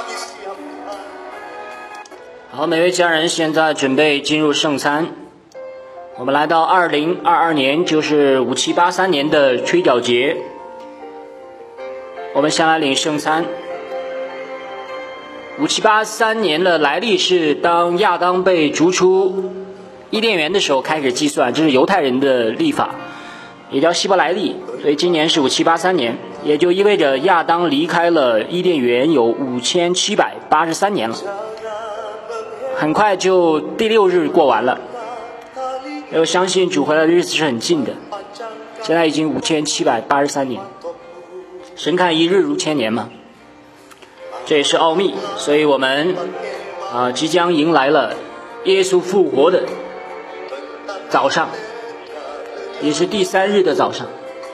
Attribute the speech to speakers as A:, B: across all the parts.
A: 好，每位家人现在准备进入圣餐。我们来到2022年，就是5783年的吹角节。我们先来领圣餐。5783年的来历是当亚当被逐出伊甸园的时候开始计算，这是犹太人的历法，也叫希伯来历，所以今年是5783年，也就意味着亚当离开了伊甸园有5783年了。很快就第6日过完了，我相信主回来的日子是很近的，现在已经5783年，神看一日如千年嘛，这也是奥秘。所以我们即将迎来了耶稣复活的早上，也是第3日的早上，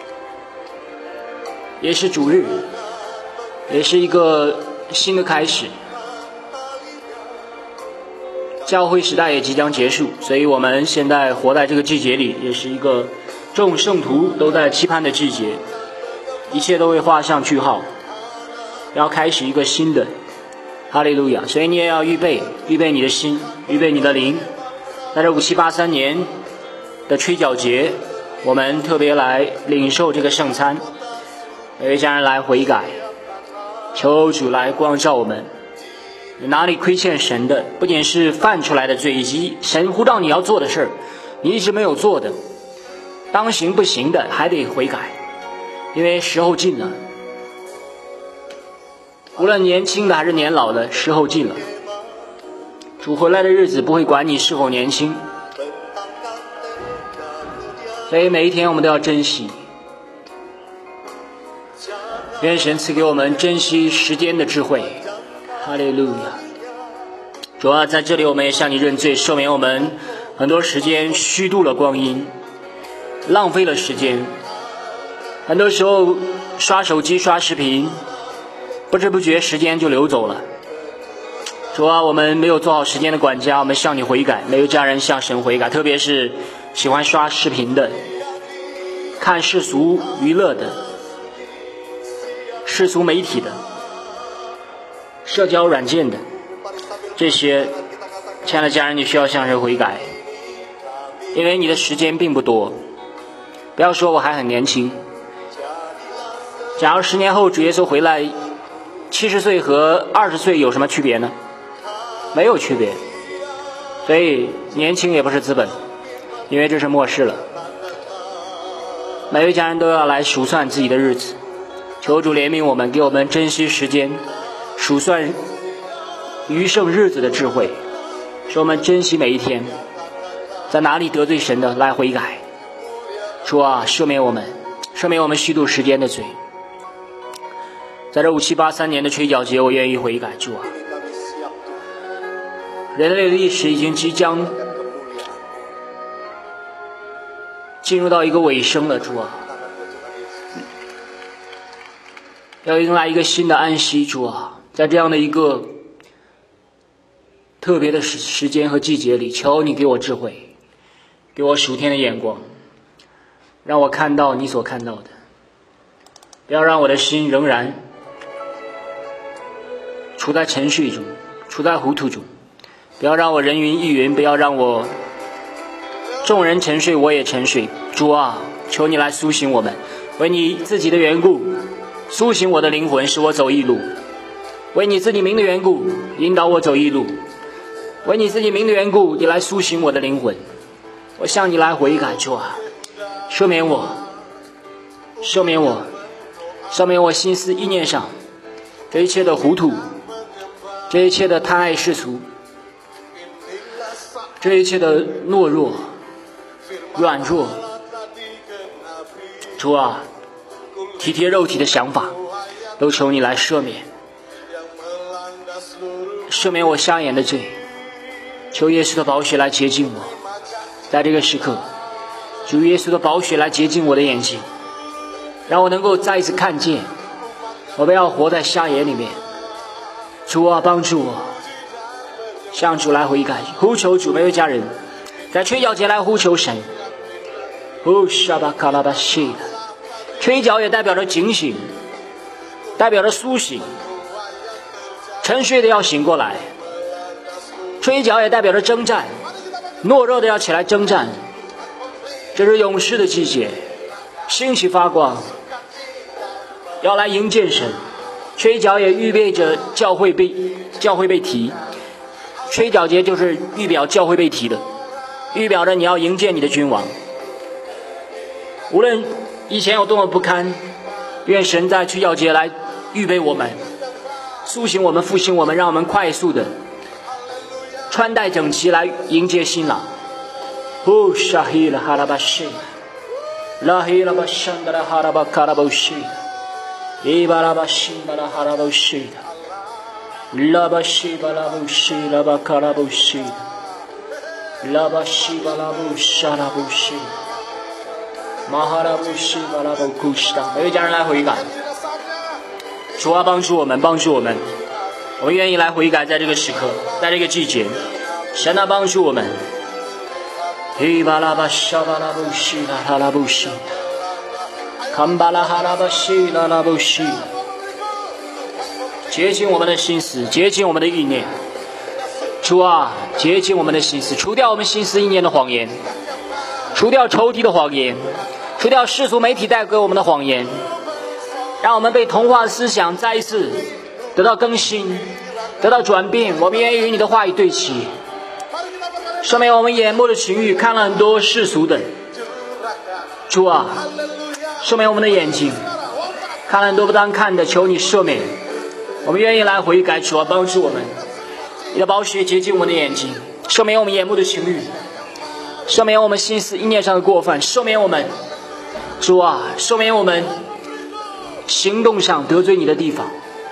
A: 也是主日，也是一个新的开始。教会时代也即将结束，所以我们现在活在这个季节里，也是一个众圣徒都在期盼的季节，一切都会画上句号，要开始一个新的，哈利路亚！所以你也要预备你的心，预备你的灵，在这5783年的吹角节，我们特别来领受这个圣餐，每位家人来悔改，求主来光照我们。哪里亏欠神的，不仅是犯出来的罪，以及神呼召你要做的事儿，你一直没有做的，当行不行的，还得悔改，因为时候近了。无论年轻的还是年老的，时候近了。主回来的日子不会管你是否年轻，所以每一天我们都要珍惜。愿神赐给我们珍惜时间的智慧。哈利路亚！主啊，在这里我们也向你认罪，赦免我们很多时间虚度了光阴，浪费了时间。很多时候刷手机刷视频，不知不觉时间就流走了。主啊，我们没有做好时间的管家，我们向你悔改，每位家人向神悔改，特别是喜欢刷视频的，看世俗娱乐的，世俗媒体的，社交软件的，这些亲爱的家人，你需要向神悔改，因为你的时间并不多。不要说我还很年轻，假如10年后主耶稣回来，70岁和20岁有什么区别呢？没有区别。所以年轻也不是资本，因为这是末世了。每位家人都要来数算自己的日子，求主怜悯我们，给我们珍惜时间数算余生日子的智慧，使我们珍惜每一天，在哪里得罪神的来悔改。主啊，赦免我们虚度时间的罪。在这5783年的吹角节，我愿意悔改。主啊，人类的历史已经即将进入到一个尾声了。主啊，要迎来一个新的安息。主啊，在这样的一个特别的时间和季节里，求你给我智慧，给我属天的眼光，让我看到你所看到的，不要让我的心仍然处在沉睡中，处在糊涂中，不要让我人云亦云，不要让我众人沉睡我也沉睡。主啊，求你来苏醒我们，为你自己的缘故苏醒我的灵魂，使我走义路，为你自己名的缘故引导我走义路，为你自己名的缘故你来苏醒我的灵魂。我向你来悔改。主啊，赦免我心思意念上这一切的糊涂，这一切的贪爱世俗，这一切的懦弱软弱。主啊，体贴肉体的想法都求你来赦免我瞎眼的罪，求耶稣的宝血来洁净我。在这个时刻，主耶稣的宝血来洁净我的眼睛，让我能够再一次看见，我不要活在瞎眼里面。主啊，帮助我向主来悔改，呼求主。每位家人在吹角节来呼求神。吹角也代表着警醒，代表着苏醒， 沉睡的要醒过来，吹角也代表着征战，懦弱的要起来征战。这是勇士的季节，星起发光，要来迎见神。吹角也预备着教会被提，吹角节就是预表教会被提的，预表着你要迎接你的君王。无论以前有多么不堪，愿神在吹角节来预备我们，苏醒我们，复兴我们，让我们快速的穿戴整齐来迎接新郎。呼沙希拉哈拉巴西，拉希拉巴山达拉哈拉巴卡拉巴西，伊巴拉巴西巴拉哈拉巴西，拉巴西巴拉布西拉巴卡拉布西，拉巴西巴拉布沙拉布西，马哈拉布西巴拉布库西达。每位家人来悔改，主啊，帮助我们，帮助我们，我们愿意来悔改，在这个时刻，在这个季节，神啊，帮助我们。伊巴拉巴沙巴拉布西拉哈拉布西，坎巴拉哈拉巴西拉拉布西，洁净我们的心思，洁净我们的意念。主啊，洁净我们的心思，除掉我们心思意念的谎言，除掉仇敌的谎言，除掉世俗媒体带给我们的谎言，让我们被同化的思想再一次得到更新，得到转变。我们愿意与你的话语对齐，赦免我们眼目的情欲，看了很多世俗的。主啊，赦免我们的眼睛，看了很多不当看的，求你赦免。我们愿意来悔改，主啊，帮助我们，你的宝血洁净我们的眼睛，赦免我们眼目的情欲，赦免我们心思意念上的过犯，赦免我们，主啊，赦免我们行动上得罪你的地方，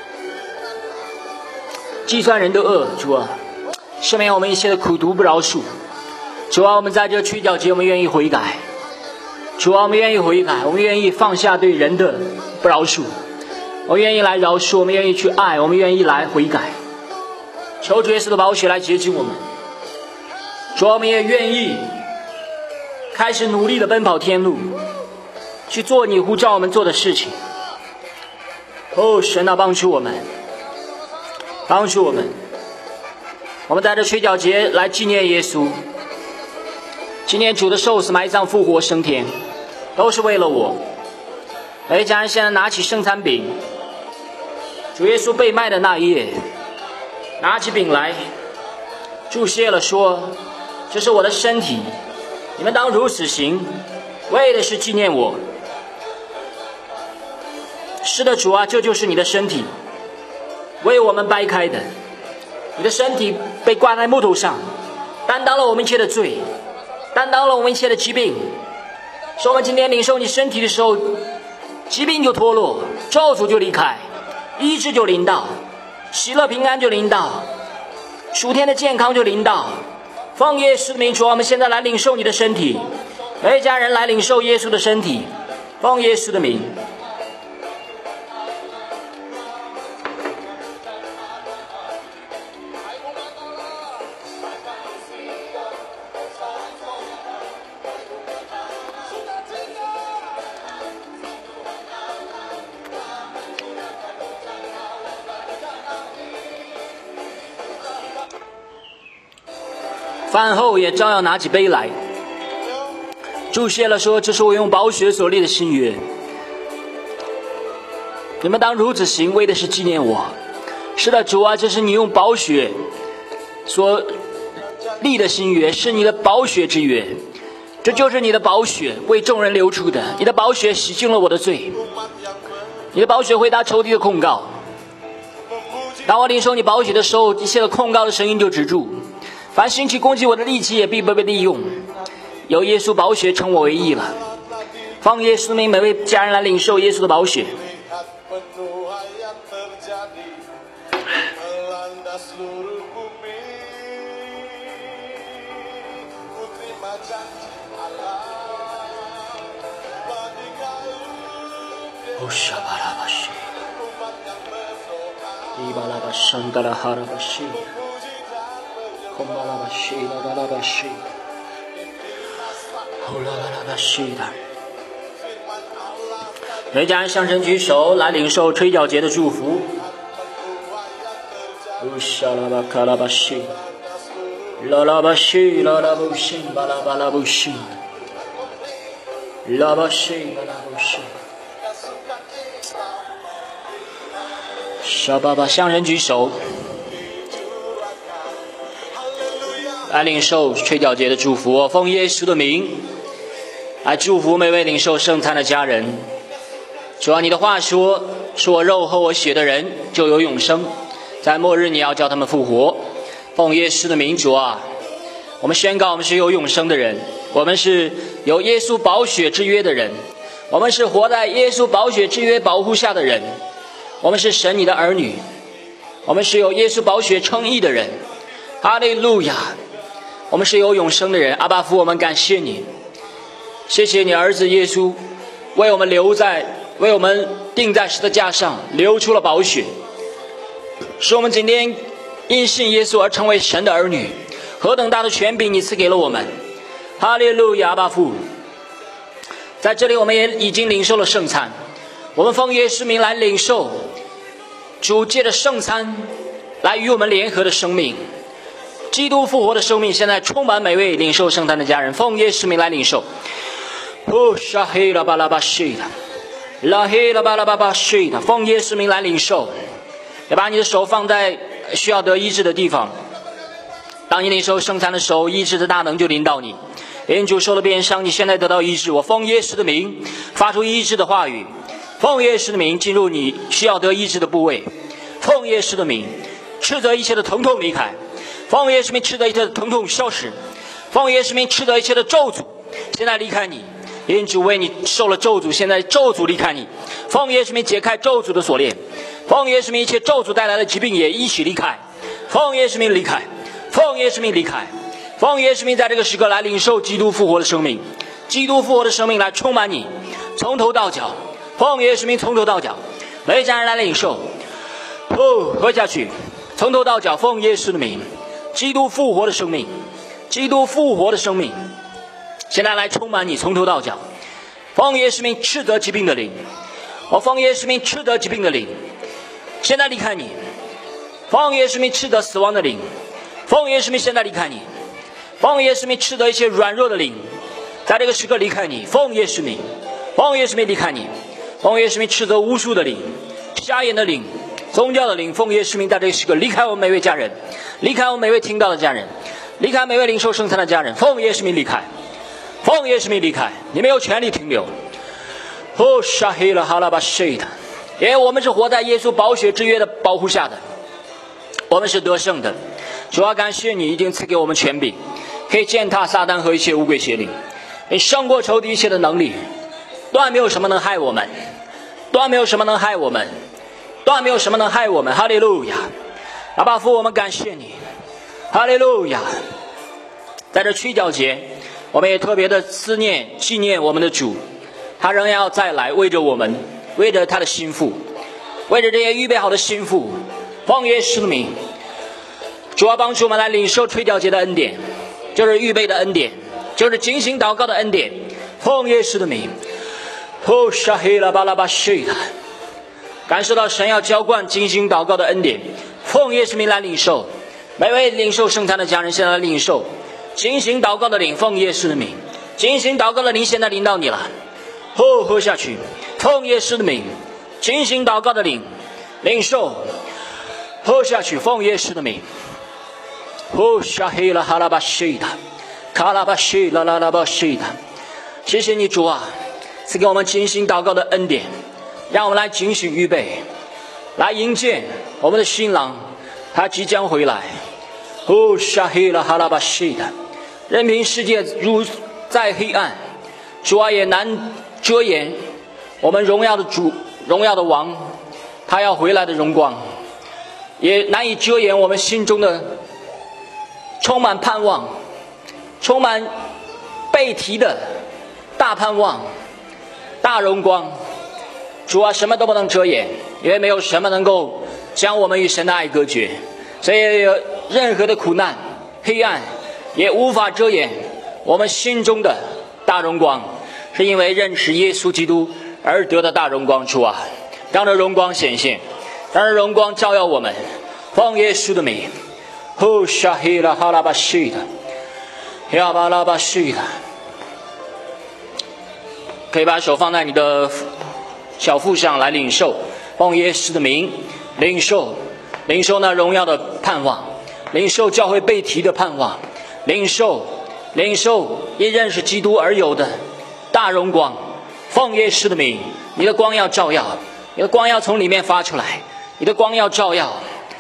A: 计算人的恶。主啊，赦免我们一切的苦毒不饶恕。主啊，我们在这吹角节，我们愿意悔改。主啊，我们愿意悔改，我们愿意放下对人的不饶恕，我们愿意来饶恕，我们愿意去爱，我们愿意来悔改。求主耶稣的宝血来洁净我们。主啊，我们也愿意开始努力的奔跑天路，去做你呼召我们做的事情。哦，神啊，帮助我们，帮助我们。我们在这吹角节来纪念耶稣，纪念主的受死埋葬复活升天，都是为了我。每家人现在拿起圣餐饼，主耶稣被卖的那一夜，拿起饼来祝谢了，说：这是我的身体，你们当如此行，为的是纪念我。是的，主啊，这就是你的身体，为我们掰开的。你的身体被挂在木头上，担当了我们一切的罪，担当了我们一切的疾病。说我们今天领受你身体的时候，疾病就脱落，咒诅就离开，医治就临到，喜乐平安就临到，属天的健康就临到。奉耶稣的名，主，我们现在来领受你的身体，每一家人来领受耶稣的身体，奉耶稣的名。饭后也照样拿起杯来，祝谢了，说：这是我用宝血所立的新约，你们当如此行，为的是纪念我。是的，主啊，这是你用宝血所立的新约，是你的宝血之约，这就是你的宝血为众人流出的。你的宝血洗净了我的罪，你的宝血回答仇敌的控告。当我领受你宝血的时候，一切的控告的声音就止住，凡兴起攻击我的力气也必不被利用，有耶稣宝血称我为义了。奉耶稣的名，每位家人来领受耶稣的宝血。沙巴拉巴西，伊巴拉巴山达拉哈拉巴西，空巴拉巴西拉巴拉巴西，呼拉巴拉巴西的。每家人向神举手来领受吹角节的祝福。 沙拉巴卡拉巴西，拉拉巴西拉拉布西巴拉巴拉布西，拉巴西巴拉布西。沙巴巴向人举手，来领受吹角节的祝福。我奉耶稣的名来祝福每位领受圣餐的家人。主啊，你的话说，是我肉和我血的人就有永生，在末日你要叫他们复活。奉耶稣的名，主啊，我们宣告我们是有永生的人，我们是有耶稣宝血之约的人，我们是活在耶稣宝血之约保护下的人，我们是神你的儿女，我们是有耶稣宝血称义的人。哈利路亚！我们是有永生的人。阿爸父，我们感谢你，谢谢你儿子耶稣为我们钉在十字架上，流出了宝血，使我们今天因信耶稣而成为神的儿女。何等大的权柄你赐给了我们！哈利路亚！阿爸父，在这里我们也已经领受了圣餐，我们奉耶稣名来领受主借着圣餐来与我们联合的生命，基督复活的生命现在充满每位领受圣餐的家人，奉耶稣名来领受。沙黑拉巴拉巴西的，拉黑拉巴拉巴巴西的，奉耶稣名来领受。也把你的手放在需要得医治的地方，当你领受圣餐的时候，医治的大能就临到你。因主受了鞭伤，你现在得到医治。我奉耶稣的名发出医治的话语，奉耶稣的名进入你需要得医治的部位，奉耶稣的名斥责一切的疼痛离开，奉耶稣名斥责一切的疼痛消失，奉耶稣名斥责一切的咒诅现在离开你。因主为你受了咒诅，现在咒诅离开你，奉耶稣名解开咒诅的锁链，奉耶稣名一切咒诅带来的疾病也一起离开，奉耶稣名离开，奉耶稣名离开，奉耶稣名在这个时刻来领受基督复活的生命，基督复活的生命来充满你，从头到脚，奉耶稣名从头到脚，每家人来领受，喝下去，从头到脚，奉耶稣的名，基督复活的生命，基督复活的生命现在来充满你，从头到脚。奉耶稣名斥责疾病的灵，我奉耶稣名斥责疾病的灵现在离开你，奉耶稣名斥责死亡的灵，奉耶稣名现在离开你，奉耶稣名斥责一切软弱的灵在这个时刻离开你，奉耶稣名，奉耶稣名离开你，奉耶稣名斥责无数的灵，瞎眼的灵，宗教的灵，奉耶稣名在这个时刻离开我们每位家人，离开我们每位听到的家人，离开每位领受圣餐的家人，奉耶稣名离开，奉耶稣名离开，你没有权利停留。沙黑了哈拉巴西的，因为我们是活在耶稣宝血之约的保护下的，我们是得胜的。主要感谢你已经赐给我们权柄，可以践踏撒旦和一切污鬼邪灵，你胜过仇敌一切的能力，断没有什么能害我们，断没有什么能害我们，断没有什么能害我们。哈利路亚！阿爸父，我们感谢你，哈利路亚！在这吹角节，我们也特别的思念纪念我们的主，他仍然要再来，为着我们，为着他的心腹，为着这些预备好的心腹，奉耶稣的名，主要帮助我们来领受吹角节的恩典，就是预备的恩典，就是警醒祷告的恩典，奉耶稣的名。沙黑拉巴拉巴西的，感受到神要浇灌警醒祷告的恩典，奉耶稣名来领受。每位领受圣餐的家人现在来领受警醒祷告的灵，奉耶稣的名，警醒祷告的灵现在临到你了。喝下去，奉耶稣的名，警醒祷告的灵领受，喝下去，奉耶稣的名。沙黑拉哈拉巴西的，卡拉巴西拉拉拉巴西的，谢谢你主啊，赐给我们警醒祷告的恩典，让我们来警醒预备，来迎接我们的新郎，他即将回来。沙黑拉哈拉巴西的，任凭世界如在黑暗，主啊也难遮掩我们荣耀的主，荣耀的王，他要回来的荣光，也难以遮掩我们心中的充满盼望，充满被提的大盼望，大荣光。主啊，什么都不能遮掩，因为没有什么能够将我们与神的爱隔绝，所以有任何的苦难黑暗也无法遮掩我们心中的大荣光，是因为认识耶稣基督而得的大荣光。主啊，让这荣光显现，让这荣光照耀我们， 奉耶稣的名，呼沙希拉哈拉巴西的，亚巴拉巴西的，可以把手放在你的小腹上来领受，奉耶稣的名领受那荣耀的盼望，领受教会被提的盼望，领受因认识基督而有的大荣光。奉耶稣的名，你的光要照耀，你的光要从里面发出来，你的光要照耀，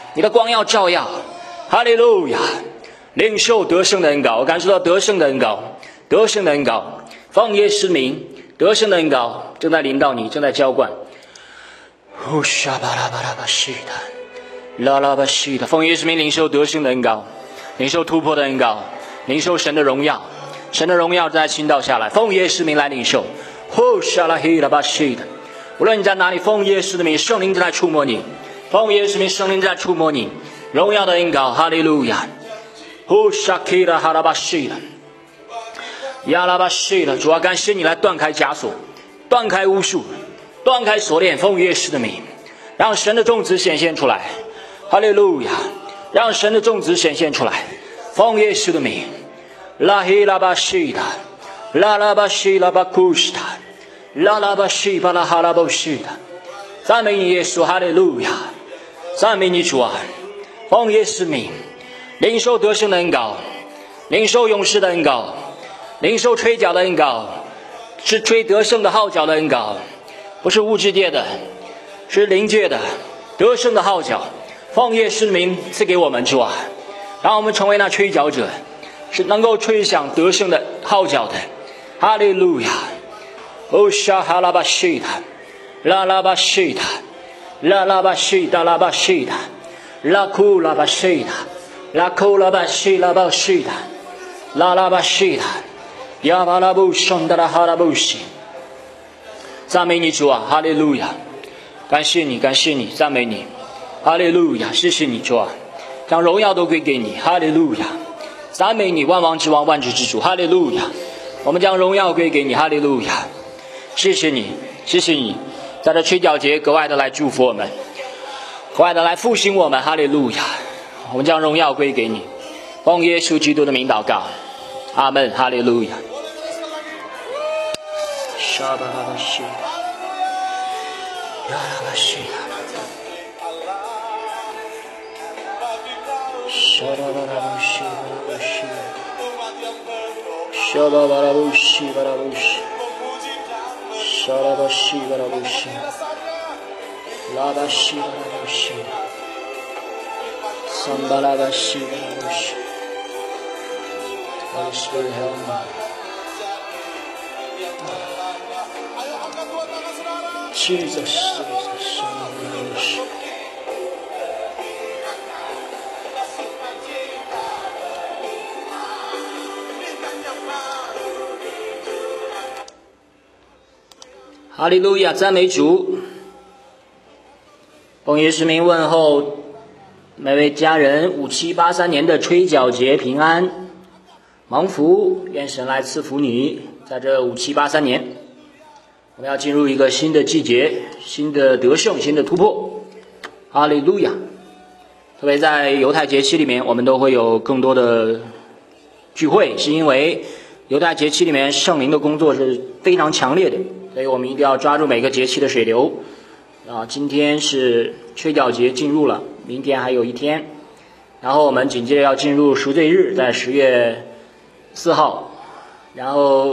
A: 哈利路亚！领受得胜的恩膏，我感受到得胜的恩膏，奉耶稣名，得胜的恩膏正在临到你，正在浇灌。呼沙巴拉巴拉巴西的，拉拉巴西的，奉耶稣名领受得胜的恩膏，领受突破的恩膏，领受神的荣耀，神的荣耀在倾倒下来，奉耶稣名来领受。呼沙拉希拉巴西的，无论你在哪里，奉耶稣的名，圣灵正在触摸你，奉耶稣名，圣灵正在触摸你，荣耀的恩膏，哈利路亚。呼沙希拉哈拉巴西的，亚拉巴西的，主要感谢你来断开枷锁，断开巫术，断开锁链，奉耶稣的名，让神的种子显现出来，哈利路亚，让神的种子显现出来，奉耶稣的名，拉希拉巴西的，拉拉巴西拉巴库斯塔，拉拉巴西巴拉哈拉巴西的，赞美你耶稣，哈利路亚，赞美你主啊，奉耶稣名，领受得胜的恩膏，领受勇士的恩膏，领受吹角的恩膏，是吹得胜的号角的恩膏，不是物质界的，是灵界的得胜的号角，奉耶稣名赐给我们主啊，让我们成为那吹角者，是能够吹响得胜的号角的，哈利路亚。哦沙哈拉巴西达，拉拉巴西达，拉拉巴西达拉巴西达，拉库拉巴西达，拉库拉巴西拉巴西达，拉拉巴西达，亚巴拉布圣达拉哈拉布西。赞美你主啊，哈利路亚！感谢你，赞美你，哈利路亚！谢谢你主啊，将荣耀都归给你，哈利路亚！赞美你，万王之王，万主之主，哈利路亚！我们将荣耀归给你，哈利路亚！谢谢你，在这吹角节格外的来祝福我们，格外的来复兴我们，哈利路亚！我们将荣耀归给你，奉耶稣基督的名祷告，阿门，哈利路亚！沙巴拉巴西，亚拉巴西，沙巴拉巴西，巴拉巴西，沙巴拉巴西，巴拉巴西，沙拉巴西，巴拉巴西，拉巴西，巴拉巴西，桑巴拉巴西，巴拉巴西。Holy Spirit, help me. Jesus. 哈利路亚，赞美主。奉耶稣名问候每位家人5783年的吹角节平安蒙福，愿神来赐福你。在这5783年，我们要进入一个新的季节，新的得胜，新的突破。哈利路亚！特别在犹太节期里面，我们都会有更多的聚会，是因为犹太节期里面圣灵的工作是非常强烈的，所以我们一定要抓住每个节期的水流。今天是吹角节进入了，明天还有一天，然后我们紧接着要进入赎罪日，在10月4号，然后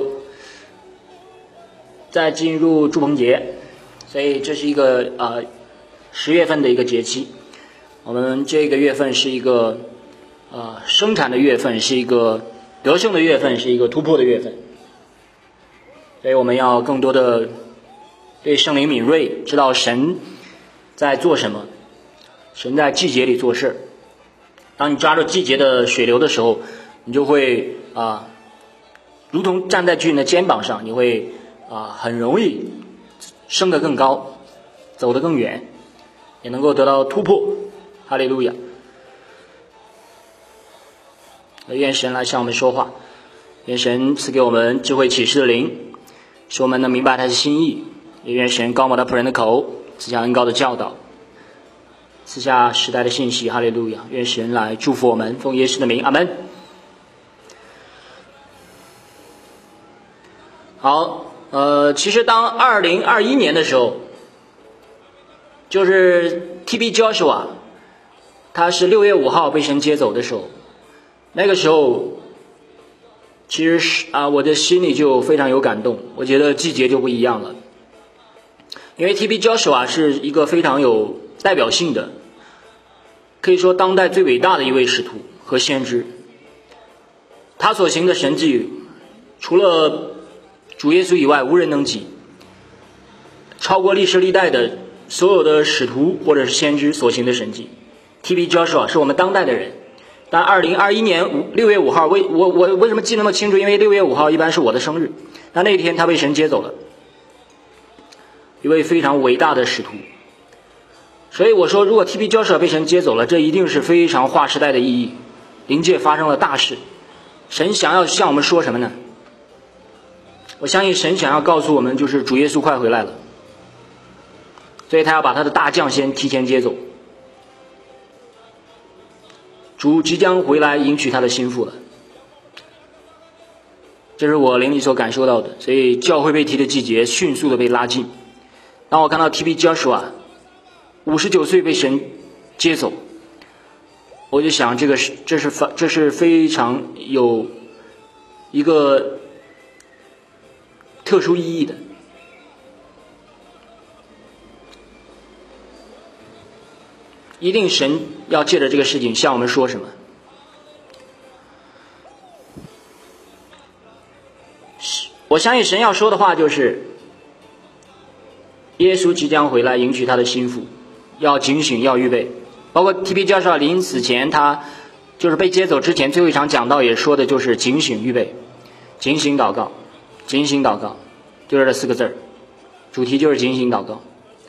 A: 再进入祝棚节，所以这是一个10月份的一个节期。我们这个月份是一个生产的月份，是一个得胜的月份，是一个突破的月份，所以我们要更多的对圣灵敏锐，知道神在做什么，神在季节里做事。当你抓住季节的水流的时候，你就会如同站在巨人的肩膀上，你会很容易升得更高，走得更远，也能够得到突破。哈利路亚！愿神来向我们说话，愿神赐给我们智慧启示的灵，使我们能明白他的心意。也愿神高摩他仆人的口，赐下恩膏的教导， 赐下时代的信息。哈利路亚！愿神来祝福我们，奉耶稣的名，阿们。好，其实当2021年的时候，就是 TB Joshua 他是6月5号被神接走的时候，那个时候其实是我的心里就非常有感动，我觉得季节就不一样了。因为 TB Joshua 是一个非常有代表性的，可以说当代最伟大的一位使徒和先知。他所行的神迹，除了主耶稣以外无人能及，超过历史历代的所有的使徒或者是先知所行的神迹。TB Joshua 是我们当代的人。但2021年6月5号，我为什么记那么清楚？因为6月5号一般是我的生日，那天他被神接走了，一位非常伟大的使徒。所以我说，如果 TB Joshua 被神接走了，这一定是非常划时代的意义，灵界发生了大事。神想要向我们说什么呢？我相信神想要告诉我们，就是主耶稣快回来了，所以他要把他的大将先提前接走。主即将回来迎娶他的心腹了，这是我灵里所感受到的。所以教会被提的季节迅速的被拉近。当我看到 TB Joshua 59岁被神接走，我就想这是非常有一个特殊意义的。一定神要借着这个事情向我们说什么。我相信神要说的话就是耶稣即将回来迎娶他的心腹，要警醒，要预备。包括 TB 教授临死前，他就是被接走之前最后一场讲道也说的就是警醒预备，警醒祷告，警醒祷告，就是这4个字儿，主题就是警醒祷告。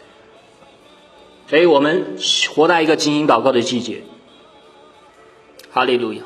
A: 所以我们活在一个警醒祷告的季节。哈利路亚！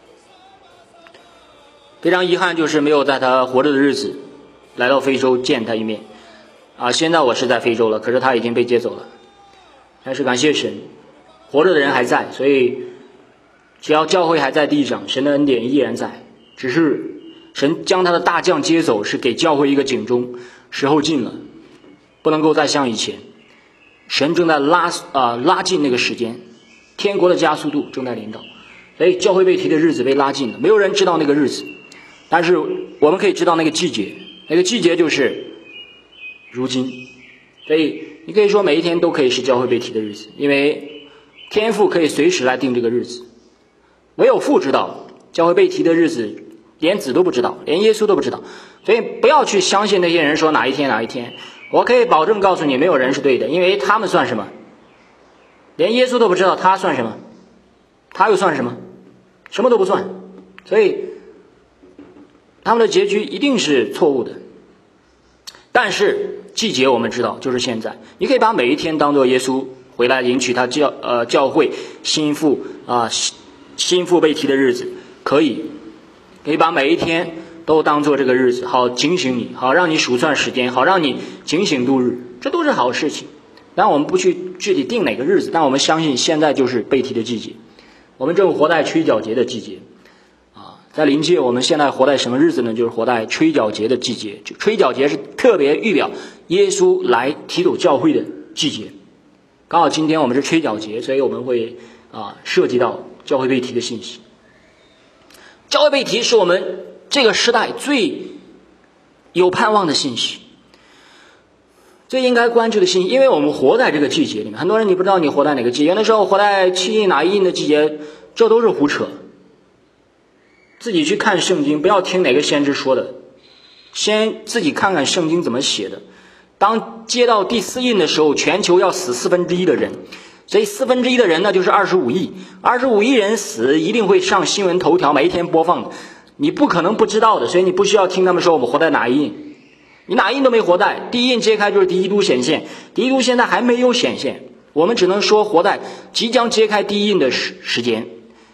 A: 非常遗憾，就是没有在他活着的日子来到非洲见他一面。现在我是在非洲了，可是他已经被接走了。但是感谢神，活着的人还在，所以只要教会还在地上，神的恩典依然在。只是神将他的大将接走，是给教会一个警钟，时候近了，不能够再像以前。神正在拉近那个时间，天国的加速度正在临到，所以教会被提的日子被拉近了。没有人知道那个日子，但是我们可以知道那个季节，那个季节就是如今。所以你可以说每一天都可以是教会被提的日子，因为天父可以随时来定这个日子，唯有父知道教会被提的日子，连子都不知道，连耶稣都不知道。所以不要去相信那些人说哪一天哪一天。我可以保证告诉你，没有人是对的，因为他们算什么？连耶稣都不知道他算什么，他又算什么？什么都不算。所以他们的结局一定是错误的。但是季节我们知道就是现在，你可以把每一天当作耶稣回来迎娶他教会心腹被提的日子，可以把每一天都当做这个日子，好警醒你，好让你数算时间，好让你警醒度日，这都是好事情。当然我们不去具体定哪个日子，但我们相信现在就是被提的季节，我们正活在吹角节的季节在灵界我们现在活在什么日子呢？就是活在吹角节的季节。吹角节是特别预表耶稣来提走教会的季节，刚好今天我们是吹角节，所以我们会涉及到教会被提的信息。教会被提是我们这个时代最有盼望的信息，最应该关注的信息，因为我们活在这个季节里面。很多人你不知道你活在哪个季节，有的时候活在7印哪一印的季节，这都是胡扯。自己去看圣经，不要听哪个先知说的，先自己看看圣经怎么写的。当接到第4印的时候，全球要死1/4的人，所以1/4的人呢就是25亿，25亿人死一定会上新闻头条，每一天播放的，你不可能不知道的。所以你不需要听他们说我们活在哪一印，你哪一印都没活在。第1印揭开就是第1都显现，第1都现在还没有显现，我们只能说活在即将揭开第1印的时间。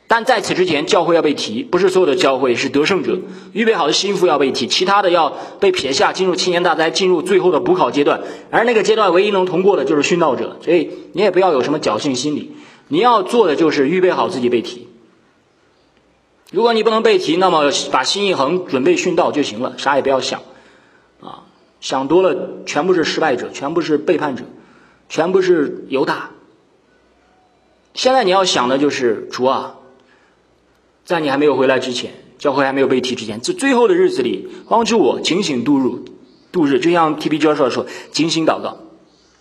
A: 但在此之前，教会要被提，不是所有的教会是得胜者，预备好的心腹要被提，其他的要被撇下，进入7年大灾，进入最后的补考阶段。而那个阶段唯一能通过的就是殉道者，所以你也不要有什么侥幸心理，你要做的就是预备好自己被提。如果你不能被提，那么把心一横，准备殉道就行了，啥也不要想啊，想多了全部是失败者，全部是背叛者，全部是犹大。现在你要想的就是主啊，在你还没有回来之前，教会还没有被提之前，这最后的日子里，帮助我警醒度日，就像 T.B. Joshua 说，警醒祷告。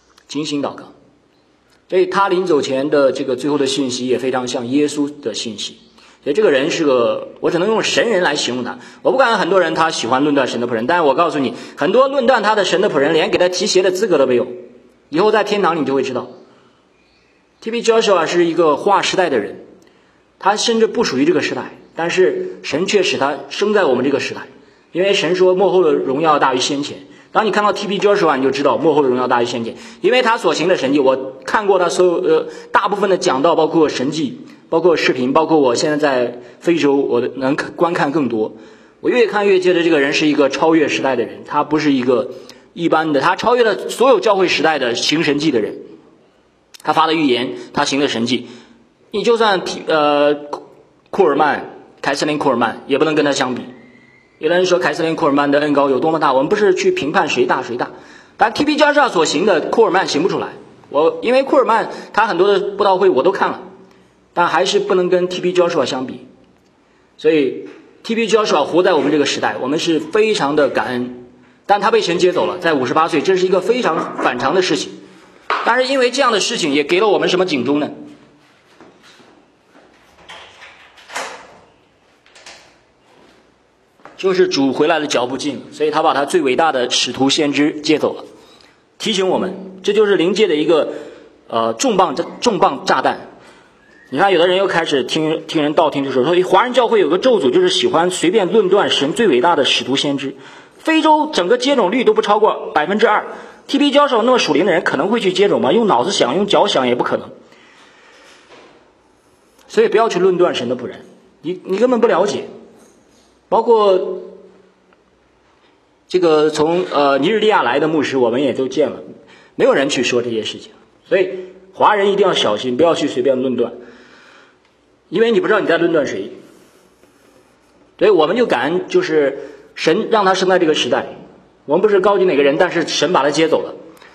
A: 所以他临走前的这个最后的信息也非常像耶稣的信息。所以这个人是个，我只能用神人来形容他。我不管很多人他喜欢论断神的仆人，但是我告诉你，很多论断他的神的仆人连给他提鞋的资格都没有。以后在天堂你就会知道 T.B. Joshua 是一个划时代的人，他甚至不属于这个时代，但是神却使他生在我们这个时代，因为神说末后的荣耀大于先前。当你看到 T.B. Joshua 你就知道末后的荣耀大于先前，因为他所行的神迹，我看过他所有大部分的讲道，包括神迹，包括视频，包括我现在在非洲我能观看更多。我越看越觉得这个人是一个超越时代的人，他不是一个一般的，他超越了所有教会时代的行神迹的人。他发的预言，他行的神迹，你就算库尔曼，凯瑟琳库尔曼也不能跟他相比。有人说凯瑟琳库尔曼的恩膏有多么大，我们不是去评判谁大谁大，但 T.B. Joshua 所行的库尔曼行不出来。因为库尔曼他很多的布道会我都看了，但还是不能跟 T.B. Joshua 相比。所以 T.B. Joshua 活在我们这个时代，我们是非常的感恩。但他被神接走了，在58岁，这是一个非常反常的事情。但是因为这样的事情也给了我们什么警钟呢？就是主回来的脚步近了，所以他把他最伟大的使徒先知接走了，提醒我们，这就是灵界的一个重磅炸弹。你看有的人又开始听人道听途说，说华人教会有个咒诅，就是喜欢随便论断神最伟大的使徒先知。非洲整个接种率都不超过2%。T.B. Joshua 那么属灵的人可能会去接种吗？用脑子想，用脚想也不可能。所以不要去论断神的仆人，你根本不了解。包括这个从尼日利亚来的牧师，我们也都见了，没有人去说这些事情。所以华人一定要小心，不要去随便论断，因为你不知道你在论断谁。所以我们就感恩，就是神让他生在这个时代。我们不是高举哪个人，但是神把他接走了。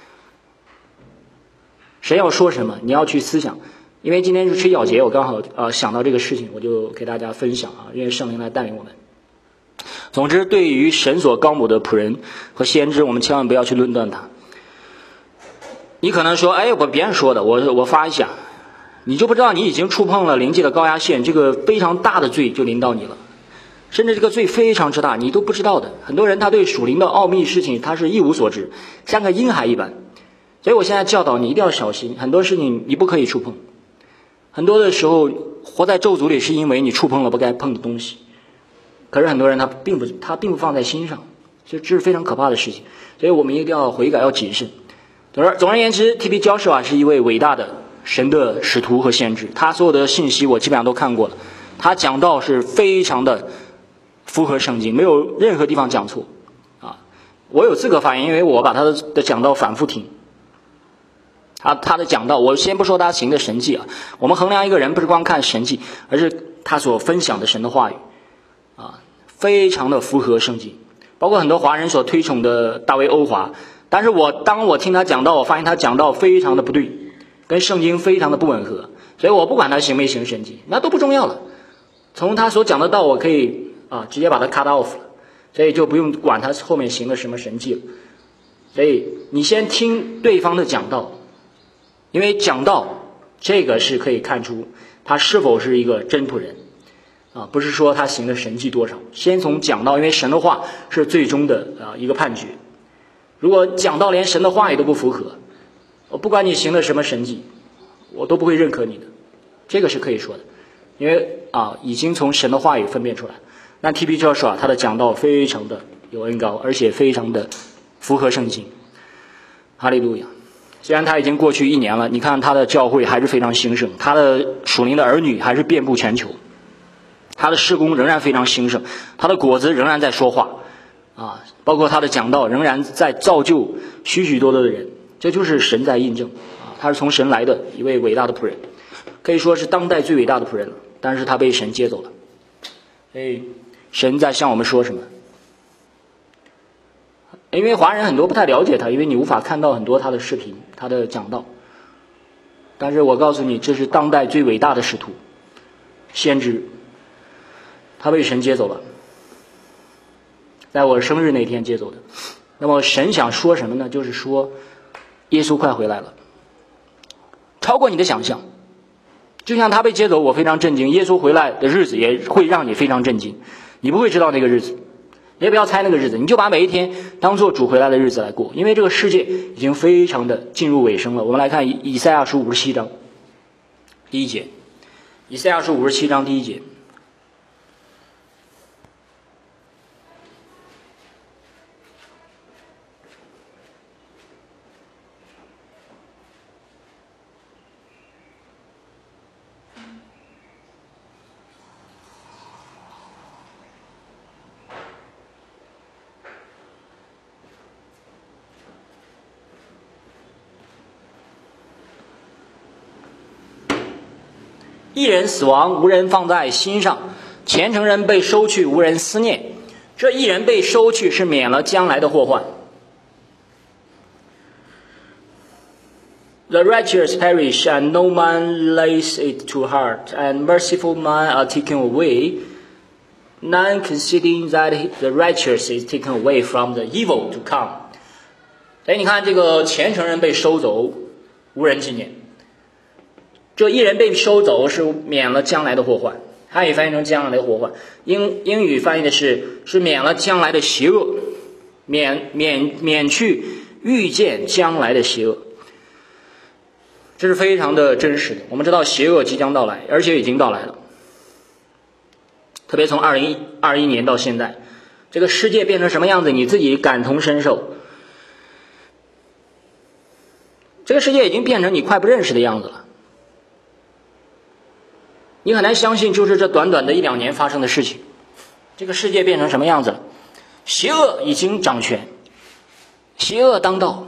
A: 神要说什么，你要去思想。因为今天是吹角节，我刚好想到这个事情，我就给大家分享啊，因为圣灵来带领我们。总之，对于神所高抹的仆人和先知，我们千万不要去论断他。你可能说，我别人说的，我发一下，你就不知道你已经触碰了灵界的高压线，这个非常大的罪就临到你了。甚至这个罪非常之大，你都不知道的。很多人他对属灵的奥秘事情他是一无所知，像个婴孩一般。所以我现在教导你一定要小心，很多事情你不可以触碰。很多的时候活在咒诅里是因为你触碰了不该碰的东西，可是很多人他并不放在心上，这是非常可怕的事情。所以我们一定要悔改，要谨慎。总而言之 T.B. Joshua 是一位伟大的神的使徒和先知，他所有的信息我基本上都看过了，他讲道是非常的符合圣经，没有任何地方讲错啊！我有资格发言，因为我把他的讲道反复听。他的讲道，我先不说他行的神迹啊，我们衡量一个人不是光看神迹，而是他所分享的神的话语啊，非常的符合圣经。包括很多华人所推崇的大卫欧华，但是当我听他讲道，我发现他讲道非常的不对，跟圣经非常的不吻合，所以我不管他行没行神迹，那都不重要了。从他所讲的道，我可以直接把它 cut off 了，所以就不用管他后面行了什么神迹了。所以你先听对方的讲道，因为讲道这个是可以看出他是否是一个真仆人啊，不是说他行的神迹多少。先从讲道，因为神的话是最终的一个判决。如果讲道连神的话也都不符合，我不管你行了什么神迹，我都不会认可你的，这个是可以说的。因为已经从神的话语分辨出来。那 T.B. Joshua 他的讲道非常的有恩膏，而且非常的符合圣经。哈利路亚！虽然他已经过去1年了，你看他的教会还是非常兴盛，他的属灵的儿女还是遍布全球。 他的事工仍然非常兴盛，他的果子仍然在说话啊，包括他的讲道仍然在造就许许多多的人，这就是神在印证啊，他是从神来的一位伟大的仆人，可以说是当代最伟大的仆人了，但是他被神接走了。所以神在向我们说什么？因为华人很多不太了解他，因为你无法看到很多他的视频，他的讲道。但是我告诉你，这是当代最伟大的使徒，先知，他被神接走了，在我生日那天接走的。那么神想说什么呢？就是说，耶稣快回来了，超过你的想象。就像他被接走，我非常震惊，耶稣回来的日子也会让你非常震惊，你不会知道那个日子。你也不要猜那个日子，你就把每一天当做主回来的日子来过，因为这个世界已经非常的进入尾声了。我们来看以赛亚书57章第1节，以赛亚书57章第1节。一人死亡，无人放在心上；虔诚人被收去，无人思念。这一人被收去，是免了将来的祸患。The righteous perish, and no man lays it to heart, and merciful men are taken away, none considering that the righteous is taken away from the evil to come. 所以你看，这个虔诚人被收走，无人纪念。这一人被收走是免了将来的祸患，汉语翻译成将来的祸患，英语翻译的是免了将来的邪恶，免去预见将来的邪恶。这是非常的真实的。我们知道邪恶即将到来，而且已经到来了。特别从2021年到现在，这个世界变成什么样子，你自己感同身受。这个世界已经变成你快不认识的样子了。你很难相信，就是这短短的1-2年发生的事情，这个世界变成什么样子了？邪恶已经掌权，邪恶当道，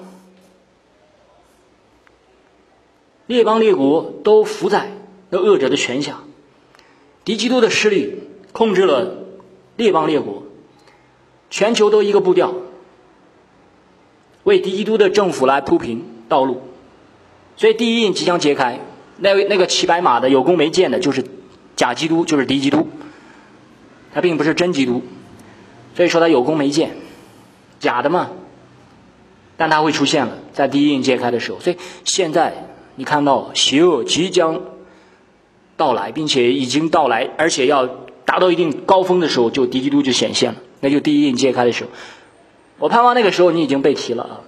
A: 列邦列国都伏在那恶者的权下，敌基督的势力控制了列邦列国，全球都一个步调，为敌基督的政府来铺平道路。所以第一印即将揭开，那个骑白马的有弓没箭的，就是假基督，就是敌基督，他并不是真基督，所以说他有弓没箭，假的嘛，但他会出现了，在第一印揭开的时候。所以现在你看到邪恶即将到来，并且已经到来，而且要达到一定高峰的时候，就敌基督就显现了，那就第一印揭开的时候。我盼望那个时候你已经被提了啊。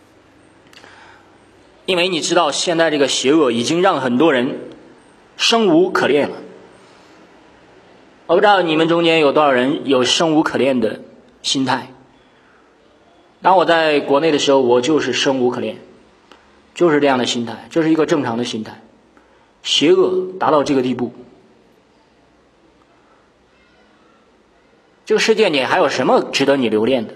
A: 因为你知道现在这个邪恶已经让很多人生无可恋了。我不知道你们中间有多少人有生无可恋的心态。当我在国内的时候，我就是生无可恋，就是这样的心态，这是一个正常的心态。邪恶达到这个地步，这个世界你还有什么值得你留恋的？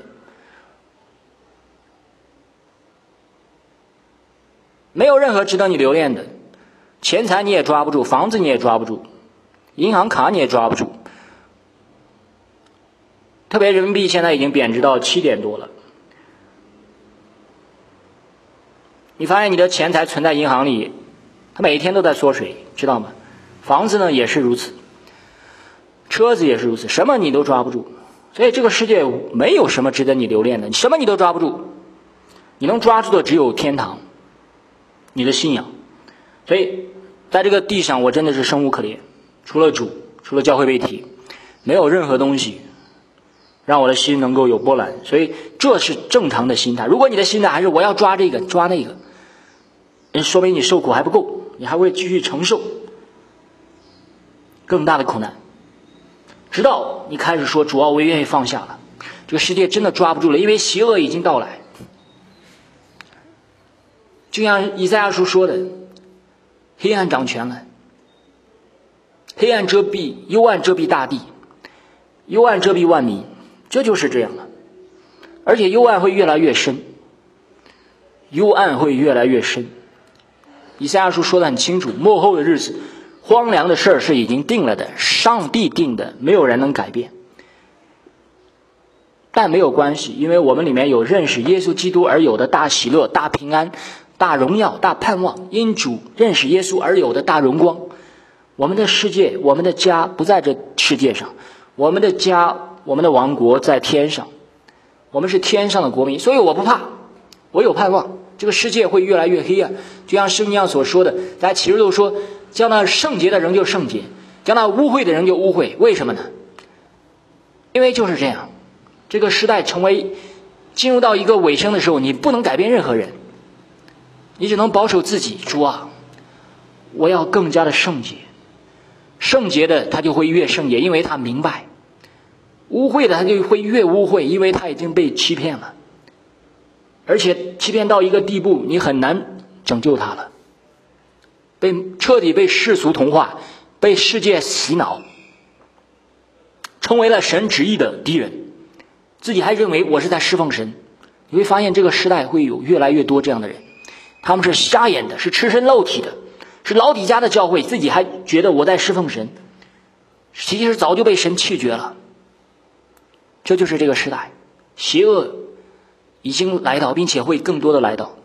A: 没有任何值得你留恋的，钱财你也抓不住，房子你也抓不住，银行卡你也抓不住。特别人民币现在已经贬值到7点多了，你发现你的钱财存在银行里，它每一天都在缩水，知道吗？房子呢也是如此，车子也是如此，什么你都抓不住。所以这个世界没有什么值得你留恋的，什么你都抓不住，你能抓住的只有天堂，你的信仰。所以在这个地上我真的是生无可恋，除了主，除了教会被提，没有任何东西让我的心能够有波澜。所以这是正常的心态。如果你的心态还是我要抓这个抓那个，说明你受苦还不够，你还会继续承受更大的苦难，直到你开始说主啊，我愿意放下了，这个世界真的抓不住了，因为邪恶已经到来。就像以赛亚书说的，黑暗掌权了， 黑暗遮蔽，幽暗遮蔽大地，幽暗遮蔽万民，这就是这样的。而且幽暗会越来越深，幽暗会越来越深。以赛亚书说得很清楚，末后的日子，荒凉的事儿是已经定了的，上帝定的，没有人能改变。但没有关系，因为我们里面有认识耶稣基督而有的大喜乐、大平安、大荣耀、大盼望，因主认识耶稣而有的大荣光。我们的世界，我们的家不在这世界上，我们的家，我们的王国在天上，我们是天上的国民，所以我不怕，我有盼望。这个世界会越来越黑暗，就像圣经上所说的，在启示录说，叫那圣洁的人就圣洁，叫那污秽的人就污秽。为什么呢？因为就是这样，这个时代进入到一个尾声的时候，你不能改变任何人，你只能保守自己。主啊，我要更加的圣洁。圣洁的他就会越圣洁，因为他明白；污秽的他就会越污秽，因为他已经被欺骗了，而且欺骗到一个地步，你很难拯救他了，彻底被世俗同化，被世界洗脑，成为了神旨意的敌人，自己还认为我是在侍奉神。你会发现这个时代会有越来越多这样的人，他们是瞎眼的，是赤身露体的，是老底家的教会，自己还觉得我在侍奉神，其实早就被神弃绝了。这就是这个时代，邪恶已经来到，并且会更多的来到。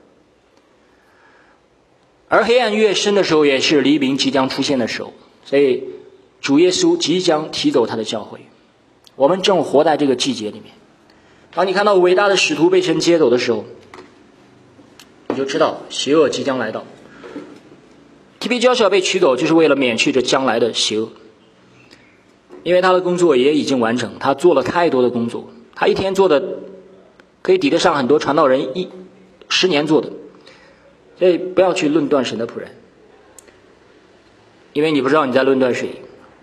A: 而黑暗越深的时候，也是黎明即将出现的时候，所以主耶稣即将提走他的教会。我们正活在这个季节里面。当你看到伟大的使徒被神接走的时候，你就知道邪恶即将来到。T.B. Joshua 被取走就是为了免去这将来的邪恶，因为他的工作也已经完成，他做了太多的工作，他一天做的可以抵得上很多传道人10年做的。所以不要去论断神的仆人，因为你不知道你在论断谁。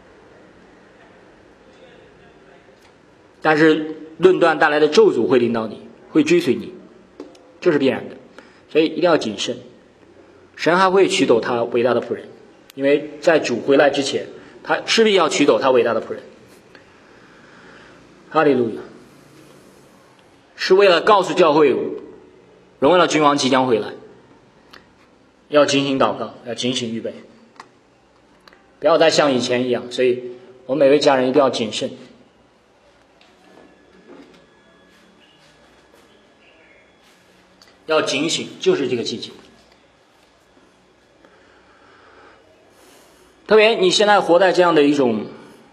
A: 但是论断带来的咒诅会领导你，会追随你，这是必然的。所以一定要谨慎。神还会取走他伟大的仆人，因为在主回来之前，他势必要取走他伟大的仆人。哈利路亚！是为了告诉教会，荣耀的君王即将回来，要警醒祷告，要警醒预备，不要再像以前一样。所以我们每位家人一定要谨慎，要警醒，就是这个季节。特别你现在活在这样的一种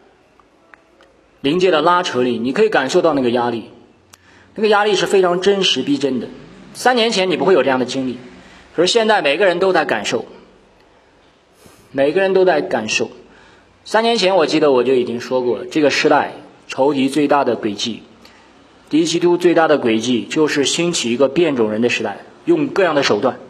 A: 灵界的拉扯里，你可以感受到那个压力，那个压力是非常真实逼真的。3年前你不会有这样的经历，可是现在每个人都在感受，每个人都在感受。3年前我记得我就已经说过，这个时代仇敌最大的诡计，敌基督最大的诡计就是兴起一个变种人的时代，用各样的手段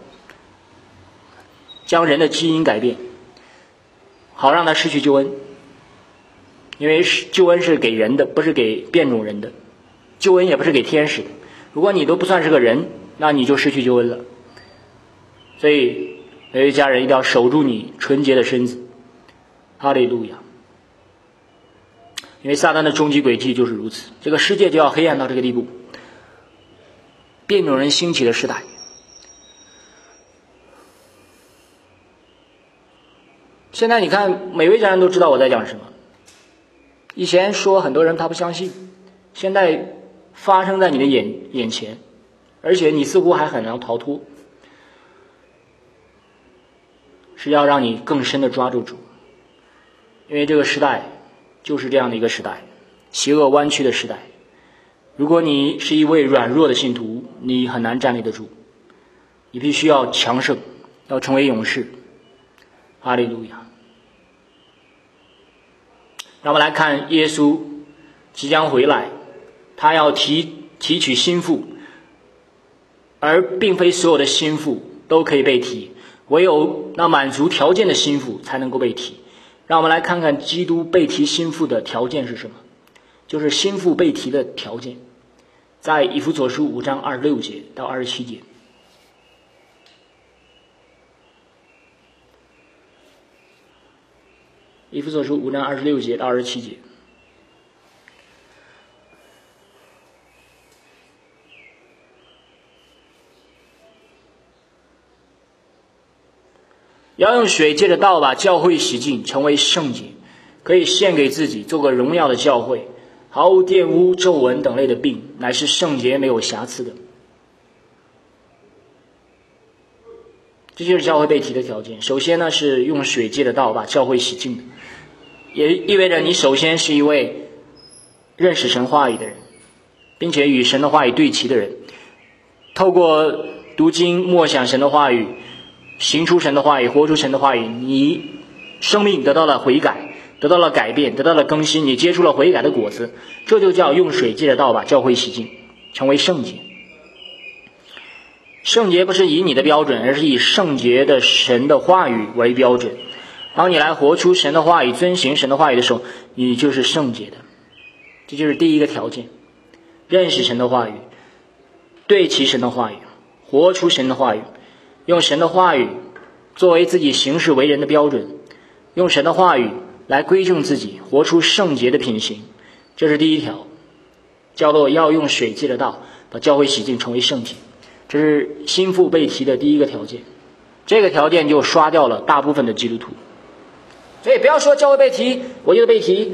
A: 将人的基因改变，好让他失去救恩。因为救恩是给人的，不是给变种人的，救恩也不是给天使的。如果你都不算是个人，那你就失去救恩了。所以每位家人一定要守住你纯洁的身子。哈利路亚！因为撒旦的终极轨迹就是如此，这个世界就要黑暗到这个地步，变种人兴起的时代。现在你看，每位家人都知道我在讲什么。以前说很多人他不相信，现在发生在你的眼前，而且你似乎还很难逃脱，是要让你更深的抓住主。因为这个时代就是这样的一个时代，邪恶弯曲的时代。如果你是一位软弱的信徒，你很难站立得住，你必须要强盛，要成为勇士。哈利路亚！让我们来看耶稣即将回来，他要提取心腹，而并非所有的心腹都可以被提，唯有那满足条件的心腹才能够被提。让我们来看看基督被提心腹的条件是什么，就是心腹被提的条件，在以弗所书5章26节到27节。 以弗所书5章26节到27节。要用水借着道把教会洗净，成为圣洁，可以献给自己，做个荣耀的教会，毫无玷污、皱纹等类的病，乃是圣洁没有瑕疵的。这就是教会被提的条件。首先呢，是用水借着道把教会洗净的，也意味着你首先是一位认识神话语的人，并且与神的话语对齐的人。透过读经、默想神的话语，行出神的话语，活出神的话语，你生命得到了悔改，得到了改变，得到了更新，你结出了悔改的果子。这就叫用水借着道把教会洗净，成为圣洁。圣洁不是以你的标准，而是以圣洁的神的话语为标准。当你来活出神的话语，遵行神的话语的时候，你就是圣洁的。这就是第一个条件，认识神的话语，对齐神的话语，活出神的话语，用神的话语作为自己行事为人的标准，用神的话语来规正自己，活出圣洁的品行。这是第一条，叫做要用水借着道把教会洗净，成为圣洁。这是心腹被提的第一个条件，这个条件就刷掉了大部分的基督徒。所以不要说教会被提，我觉得被提，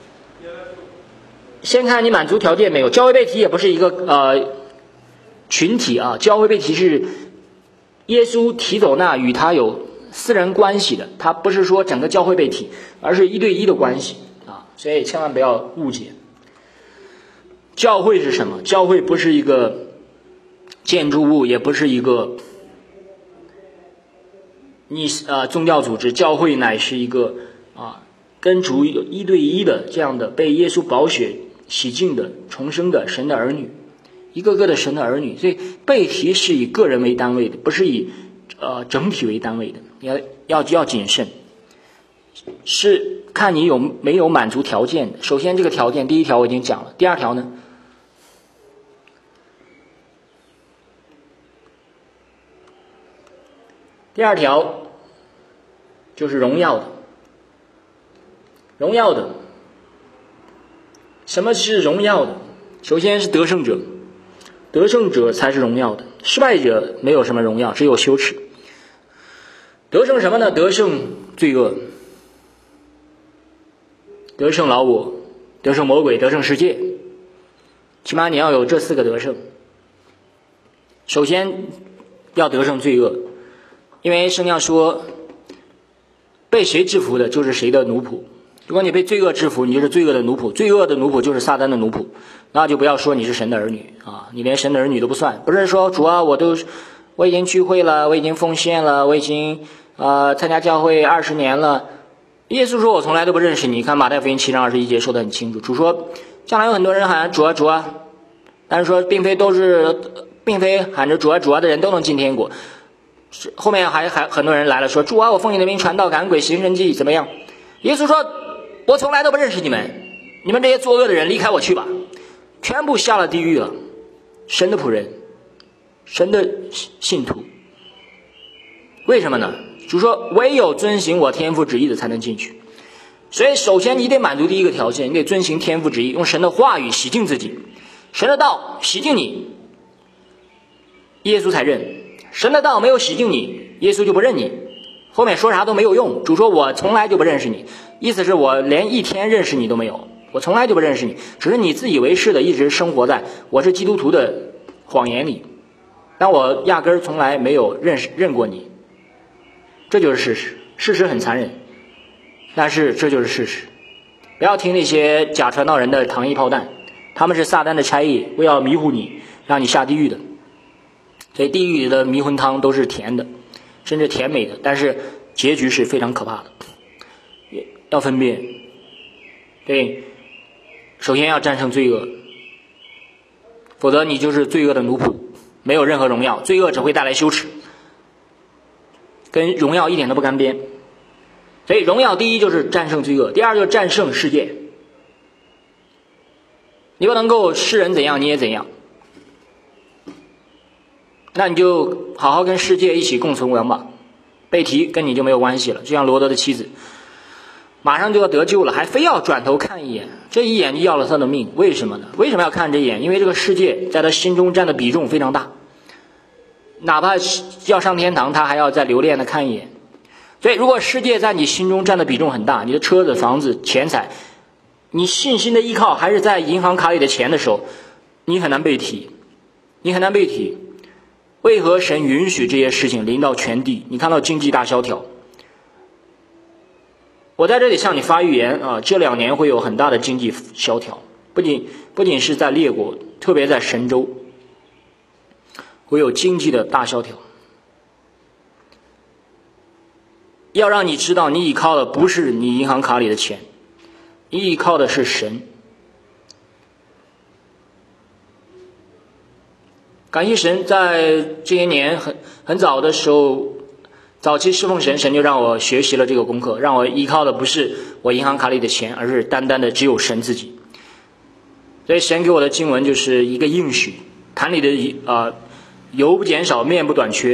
A: 先看你满足条件没有。教会被提也不是一个群体啊，教会被提是耶稣提走那与他有私人关系的，他不是说整个教会被提，而是一对一的关系啊，所以千万不要误解。教会是什么？教会不是一个建筑物，也不是一个宗教组织，教会乃是一个跟主有一对一的这样的被耶稣宝血洗净的重生的神的儿女，一个个的神的儿女。所以被提是以个人为单位的，不是以整体为单位的，要谨慎，是看你有没有满足条件的。首先这个条件，第一条我已经讲了，第二条呢，第二条就是荣耀的。荣耀的，什么是荣耀的？首先是得胜者，得胜者才是荣耀的，失败者没有什么荣耀，只有羞耻。得胜什么呢？得胜罪恶，得胜老我，得胜魔鬼，得胜世界。起码你要有这4个得胜。首先要得胜罪恶，因为圣经说被谁制服的就是谁的奴仆。如果你被罪恶制服，你就是罪恶的奴仆，罪恶的奴仆就是撒旦的奴仆，那就不要说你是神的儿女啊，你连神的儿女都不算。不是说主啊，我已经聚会了，我已经奉献了，我已经参加教会20年了。耶稣说我从来都不认识你，看马太福音7章21节说得很清楚。主说将来有很多人喊主啊主啊，但是说并非喊着主啊主啊的人都能进天国。后面还很多人来了，说主啊，我奉你的名传道赶鬼行神迹怎么样？耶稣说我从来都不认识你们，你们这些作恶的人离开我去吧，全部下了地狱了。神的仆人，神的信徒，为什么呢？主说唯有遵行我天父旨意的才能进去。所以首先你得满足第一个条件，你得遵行天父旨意，用神的话语洗净自己，神的道洗净你，耶稣才认。神的道没有洗净你，耶稣就不认你，后面说啥都没有用。主说我从来就不认识你，意思是我连一天认识你都没有，我从来就不认识你，只是你自以为是的一直生活在我是基督徒的谎言里，但我压根儿从来没有认过你。这就是事实，事实很残忍，但是这就是事实。不要听那些假传道人的糖衣炮弹，他们是撒旦的差役，为要迷糊你，让你下地狱的。所以地狱里的迷魂汤都是甜的，甚至甜美的，但是结局是非常可怕的。要分辨，对，首先要战胜罪恶，否则你就是罪恶的奴仆，没有任何荣耀，罪恶只会带来羞耻，跟荣耀一点都不沾边。所以荣耀第一就是战胜罪恶，第二就是战胜世界。你不能够世人怎样你也怎样，那你就好好跟世界一起共存亡吧，被提跟你就没有关系了。就像罗德的妻子， 马上就要得救了，还非要转头看一眼，这一眼就要了他的命。为什么呢？为什么要看这一眼？因为这个世界在他心中占的比重非常大，哪怕要上天堂，他还要再留恋的看一眼。所以如果世界在你心中占的比重很大，你的车子、房子、钱财，你信心的依靠还是在银行卡里的钱的时候，你很难被提，你很难被提。为何神允许这些事情临到全地？你看到经济大萧条，我在这里向你发预言啊，这2年会有很大的经济萧条，不仅是在列国，特别在神州会有经济的大萧条。要让你知道，你依靠的不是你银行卡里的钱，你依靠的是神。感谢神，在这些年很早的时候，早期侍奉神，神就让我学习了这个功课，让我依靠的不是我银行卡里的钱，而是单单的只有神自己。所以神给我的经文就是一个应许，坛里的油不减少，面不短缺。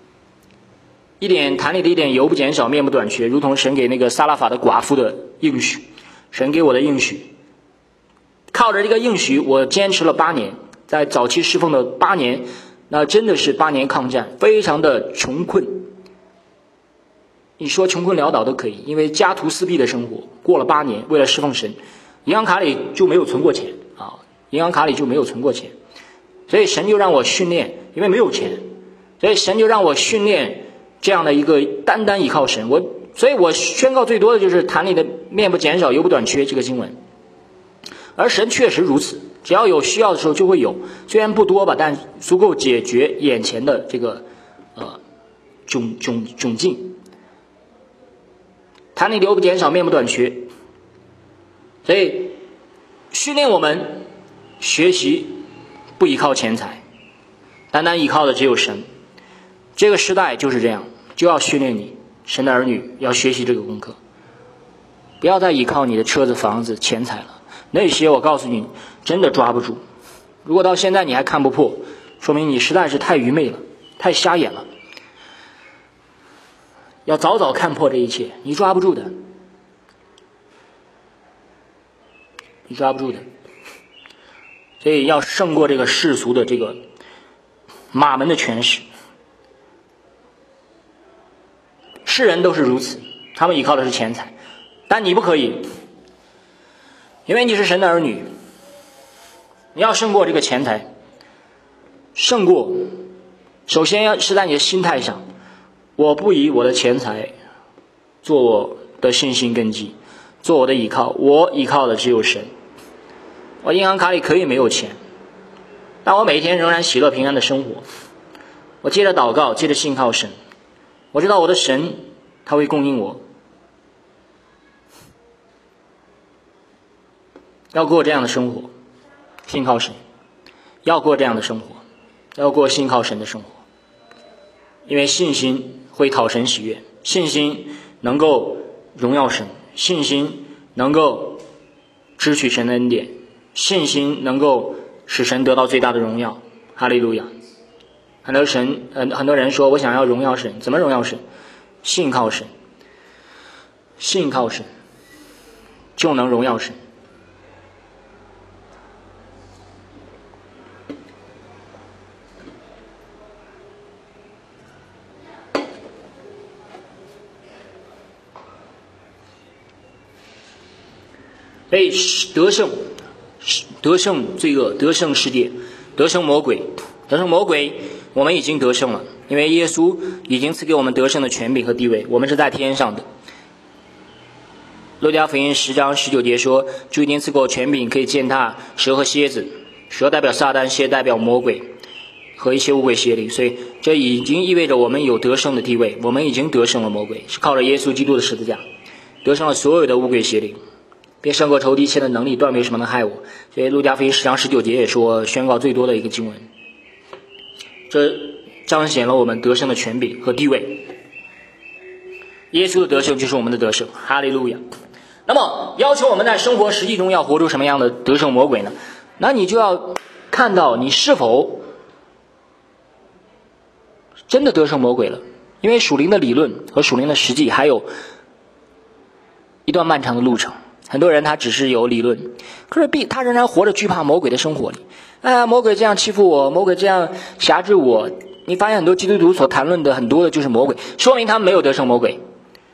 A: 坛里的一点油不减少，面不短缺，如同神给那个撒拉法的寡妇的应许，神给我的应许。靠着这个应许，我坚持了8年，在早期侍奉的8年，那真的是8年抗战，非常的穷困。你说穷困潦倒都可以，因为家徒四壁的生活，过了8年，为了侍奉神，银行卡里就没有存过钱啊，银行卡里就没有存过钱，所以神就让我训练，因为没有钱，所以神就让我训练这样的一个单单依靠神。所以我宣告最多的就是坛里的面不减少，油不短缺这个经文。而神确实如此，只要有需要的时候就会有，虽然不多吧，但足够解决眼前的这个窘境。坛里油不减少，面不短缺，所以训练我们学习不依靠钱财，单单依靠的只有神。这个时代就是这样，就要训练你，神的儿女要学习这个功课，不要再依靠你的车子、房子、钱财了，那些我告诉你真的抓不住。如果到现在你还看不破，说明你实在是太愚昧了，太瞎眼了。要早早看破这一切，你抓不住的，你抓不住的。所以要胜过这个世俗的这个马门的权势。世人都是如此，他们依靠的是钱财，但你不可以，因为你是神的儿女，你要胜过这个钱财，胜过，首先是在你的心态上，我不以我的钱财做我的信心根基，做我的依靠，我依靠的只有神。我银行卡里可以没有钱，但我每一天仍然喜乐平安的生活。我接着祷告，接着信靠神，我知道我的神他会供应我。要过这样的生活，信靠神，要过这样的生活，要过信靠神的生活。因为信心会讨神喜悦，信心能够荣耀神，信心能够支取神的恩典，信心能够使神得到最大的荣耀。哈利路亚。很多人说我想要荣耀神，怎么荣耀神？信靠神，信靠神就能荣耀神。被得胜罪恶，得胜世界，得胜魔鬼，我们已经得胜了，因为耶稣已经赐给我们得胜的权柄和地位，我们是在天上的。路加福音10章19节说，主已经赐给我权柄，可以践踏蛇和蝎子，蛇代表撒旦，蝎代表魔鬼和一些污鬼邪灵，所以这已经意味着我们有得胜的地位，我们已经得胜了魔鬼，是靠着耶稣基督的十字架得胜了所有的污鬼邪灵。别胜过仇敌，切的能力断没什么能害我。所以路加福音10章19节也说，宣告最多的一个经文，这彰显了我们得胜的权柄和地位。耶稣的得胜就是我们的得胜，哈利路亚。那么要求我们在生活实际中要活出什么样的得胜魔鬼呢？那你就要看到你是否真的得胜魔鬼了，因为属灵的理论和属灵的实际还有一段漫长的路程。很多人他只是有理论，可是他仍然活着惧怕魔鬼的生活里。魔鬼这样欺负我，魔鬼这样辖制我。你发现很多基督徒所谈论的很多的就是魔鬼，说明他们没有得胜魔鬼。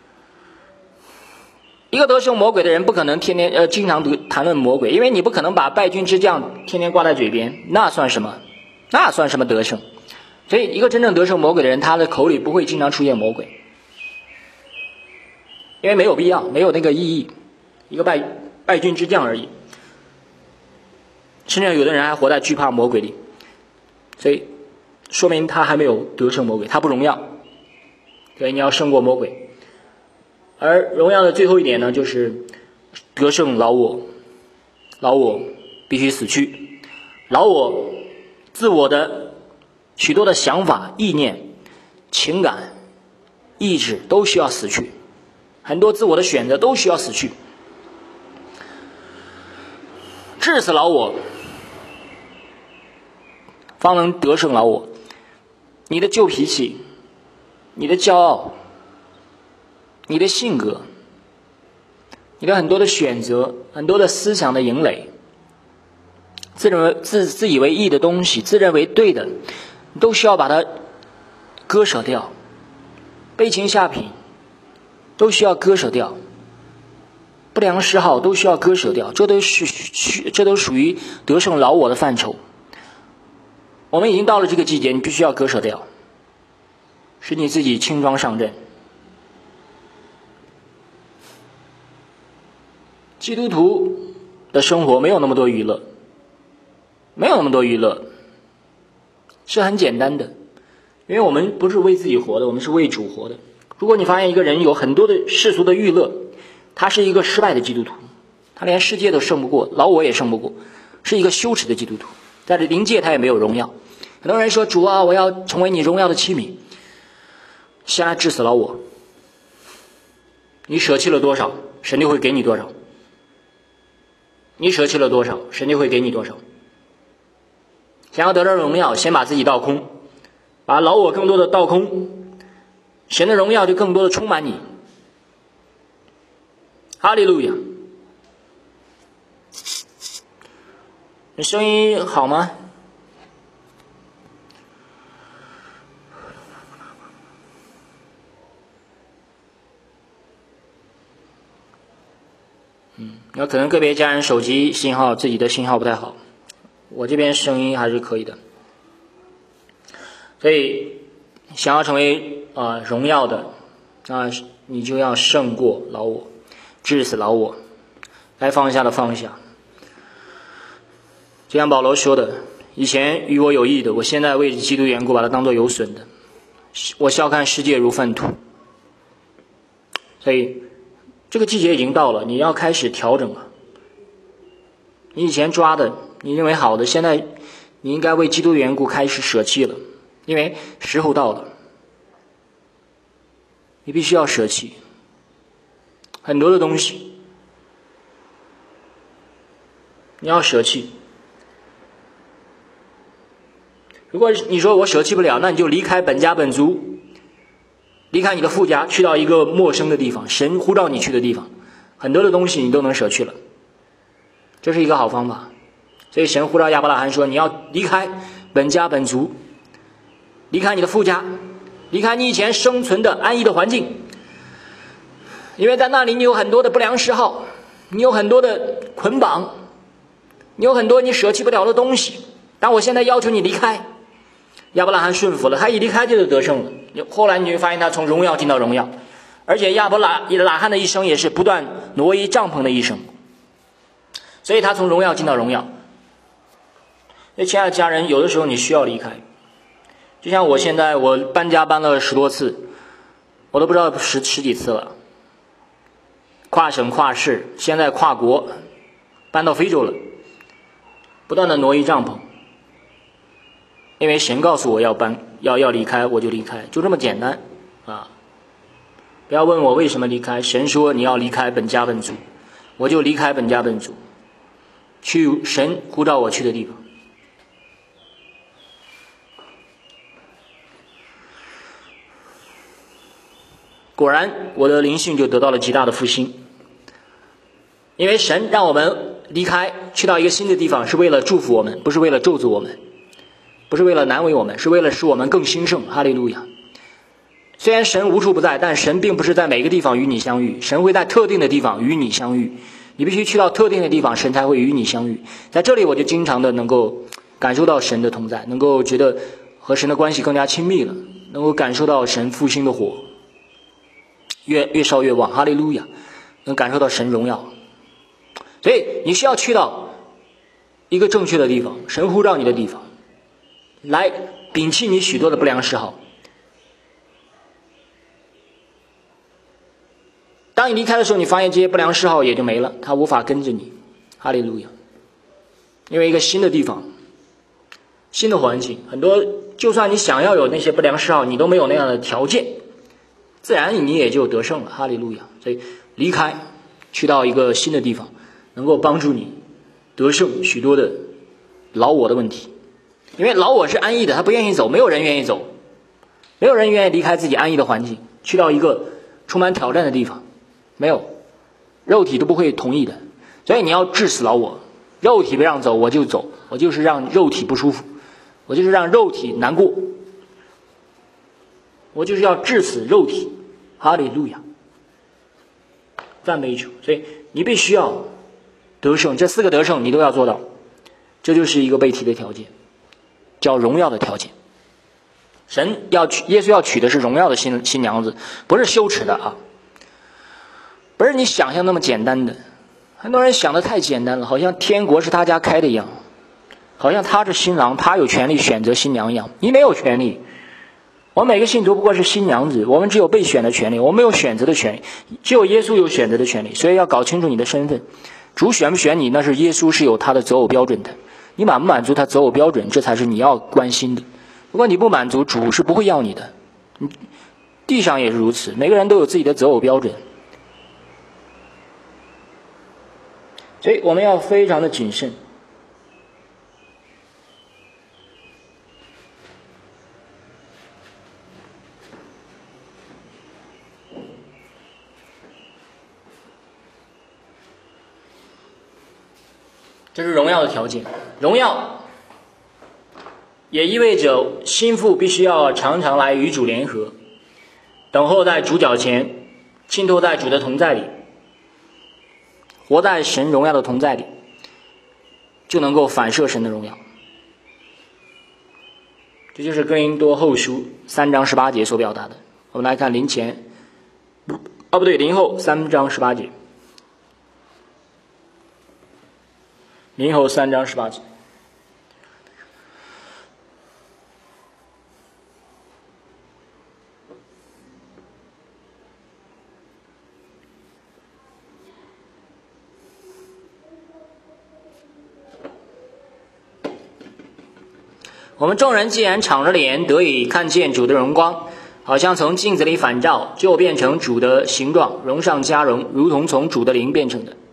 A: 一个得胜魔鬼的人不可能天天经常谈论魔鬼，因为你不可能把败军之将天天挂在嘴边，那算什么？那算什么得胜？所以一个真正得胜魔鬼的人，他的口里不会经常出现魔鬼，因为没有必要，没有那个意义。一个败军之将而已，甚至有的人还活在惧怕魔鬼里，所以说明他还没有得胜魔鬼，他不荣耀。所以你要胜过魔鬼。而荣耀的最后一点呢，就是得胜老我。老我必须死去，老我自我的许多的想法、意念、情感、意志都需要死去，很多自我的选择都需要死去。治死老我，方能得胜老我。你的旧脾气，你的骄傲，你的性格，你的很多的选择，很多的思想的营垒，自以为义的东西，自认为对的，你都需要把它割舍掉。悲情下品都需要割舍掉，不良嗜好都需要割舍掉，这都属于得胜老我的范畴。我们已经到了这个季节，你必须要割舍掉，使你自己轻装上阵。基督徒的生活没有那么多娱乐，是很简单的，因为我们不是为自己活的，我们是为主活的。如果你发现一个人有很多的世俗的娱乐，他是一个失败的基督徒，他连世界都胜不过，老我也胜不过，是一个羞耻的基督徒，在这灵界他也没有荣耀。很多人说，主啊，我要成为你荣耀的器皿，先来治死老我。你舍弃了多少，神就会给你多少，你舍弃了多少，神就会给你多少。想要得到荣耀，先把自己倒空，把老我更多的倒空，神的荣耀就更多的充满你。哈利路亚！你声音好吗？那可能个别家人手机信号自己的信号不太好，我这边声音还是可以的。所以想要成为荣耀的，那你就要胜过老我，治死老我，该放下的放下。就像保罗说的，以前与我有益的，我现在为基督缘故把它当作有损的，我笑看世界如粪土。所以这个季节已经到了，你要开始调整了。你以前抓的，你认为好的，现在你应该为基督的缘故开始舍弃了，因为时候到了，你必须要舍弃很多的东西，你要舍弃。如果你说我舍弃不了，那你就离开本家本族，离开你的父家，去到一个陌生的地方，神呼召你去的地方，很多的东西你都能舍去了，这是一个好方法。所以神呼召亚伯拉罕说，你要离开本家本族，离开你的父家，离开你以前生存的安逸的环境，因为在那里你有很多的不良嗜好，你有很多的捆绑，你有很多你舍弃不了的东西，但我现在要求你离开。亚伯拉罕顺服了，他一离开就得胜了。后来你会发现他从荣耀进到荣耀，而且亚伯拉罕的一生也是不断挪移帐篷的一生，所以他从荣耀进到荣耀。所以亲爱的家人，有的时候你需要离开，就像我现在我搬家搬了10多次，我都不知道十几次了，跨省跨市，现在跨国，搬到非洲了，不断的挪移帐篷，因为神告诉我要搬，要离开，我就离开，就这么简单啊！不要问我为什么离开，神说你要离开本家本族，我就离开本家本族，去神呼召我去的地方。果然，我的灵性就得到了极大的复兴。 因为神让我们离开，去到一个新的地方，是为了祝福我们，不是为了咒诅我们，不是为了难为我们，是为了使我们更兴盛。哈利路亚！虽然神无处不在，但神并不是在每个地方与你相遇，神会在特定的地方与你相遇。你必须去到特定的地方，神才会与你相遇。在这里我就经常的能够感受到神的同在，能够觉得和神的关系更加亲密了，能够感受到神复兴的火越烧越旺。哈利路亚！能感受到神荣耀。所以你需要去到一个正确的地方，神呼召你的地方，来摒弃你许多的不良嗜好。当你离开的时候，你发现这些不良嗜好也就没了，它无法跟着你。哈利路亚！因为一个新的地方，新的环境，很多就算你想要有那些不良嗜好，你都没有那样的条件，自然你也就得胜了。哈利路亚！所以离开，去到一个新的地方，能够帮助你得胜许多的老我的问题。因为老我是安逸的，他不愿意走，没有人愿意走，没有人愿意离开自己安逸的环境，去到一个充满挑战的地方。没有，肉体都不会同意的。所以你要治死老我，肉体不让走我就走，我就是让肉体不舒服，我就是让肉体难过，我就是要治死肉体。哈利路亚，赞美主！所以你必须要得胜，这4个得胜你都要做到，这就是一个被提的条件，叫荣耀的条件。耶稣要娶的是荣耀的新娘子，不是羞耻的啊，不是你想象那么简单的。很多人想的太简单了，好像天国是他家开的一样，好像他是新郎，他有权利选择新娘一样。你没有权利，我们每个信徒不过是新娘子，我们只有被选的权利，我们没有选择的权利，只有耶稣有选择的权利。所以要搞清楚你的身份，主选不选你，那是耶稣是有他的择偶标准的，你满不满足他择偶标准，这才是你要关心的。如果你不满足，主是不会要你的。地上也是如此，每个人都有自己的择偶标准，所以我们要非常的谨慎。这是荣耀的条件。荣耀也意味着心腹必须要常常来与主联合，等候在主脚前，浸透在主的同在里，活在神荣耀的同在里，就能够反射神的荣耀。这就是哥林多后书3章18节所表达的。我们来看林前，林后3章18节。林后3章18节。我们众人既然敞着脸得以看见主的荣光，好像从镜子里反照，就变成主的形状，荣上加荣，如同从主的灵变成的。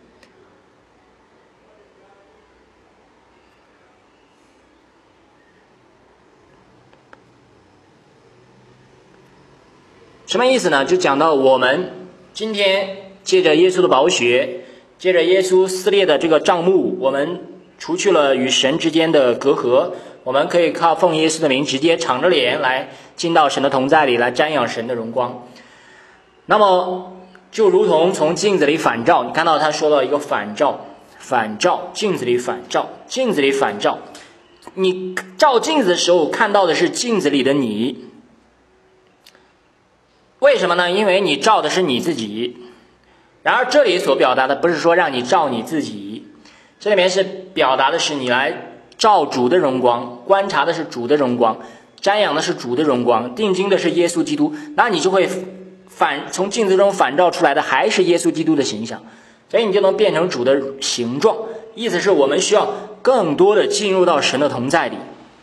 A: 什么意思呢？就讲到我们今天借着耶稣的宝血，借着耶稣撕裂的这个帐幕，我们除去了与神之间的隔阂，我们可以靠奉耶稣的名直接敞着脸来进到神的同在里，来瞻仰神的荣光。那么就如同从镜子里反照，你看到他说到一个反照，镜子里反照，你照镜子的时候看到的是镜子里的你。为什么呢？因为你照的是你自己。然而这里所表达的不是说让你照你自己，这里面是表达的是你来照主的荣光，观察的是主的荣光，瞻仰的是主的荣光，定睛的是耶稣基督，那你就会从镜子中反照出来的还是耶稣基督的形象，所以你就能变成主的形状。意思是我们需要更多的进入到神的同在里，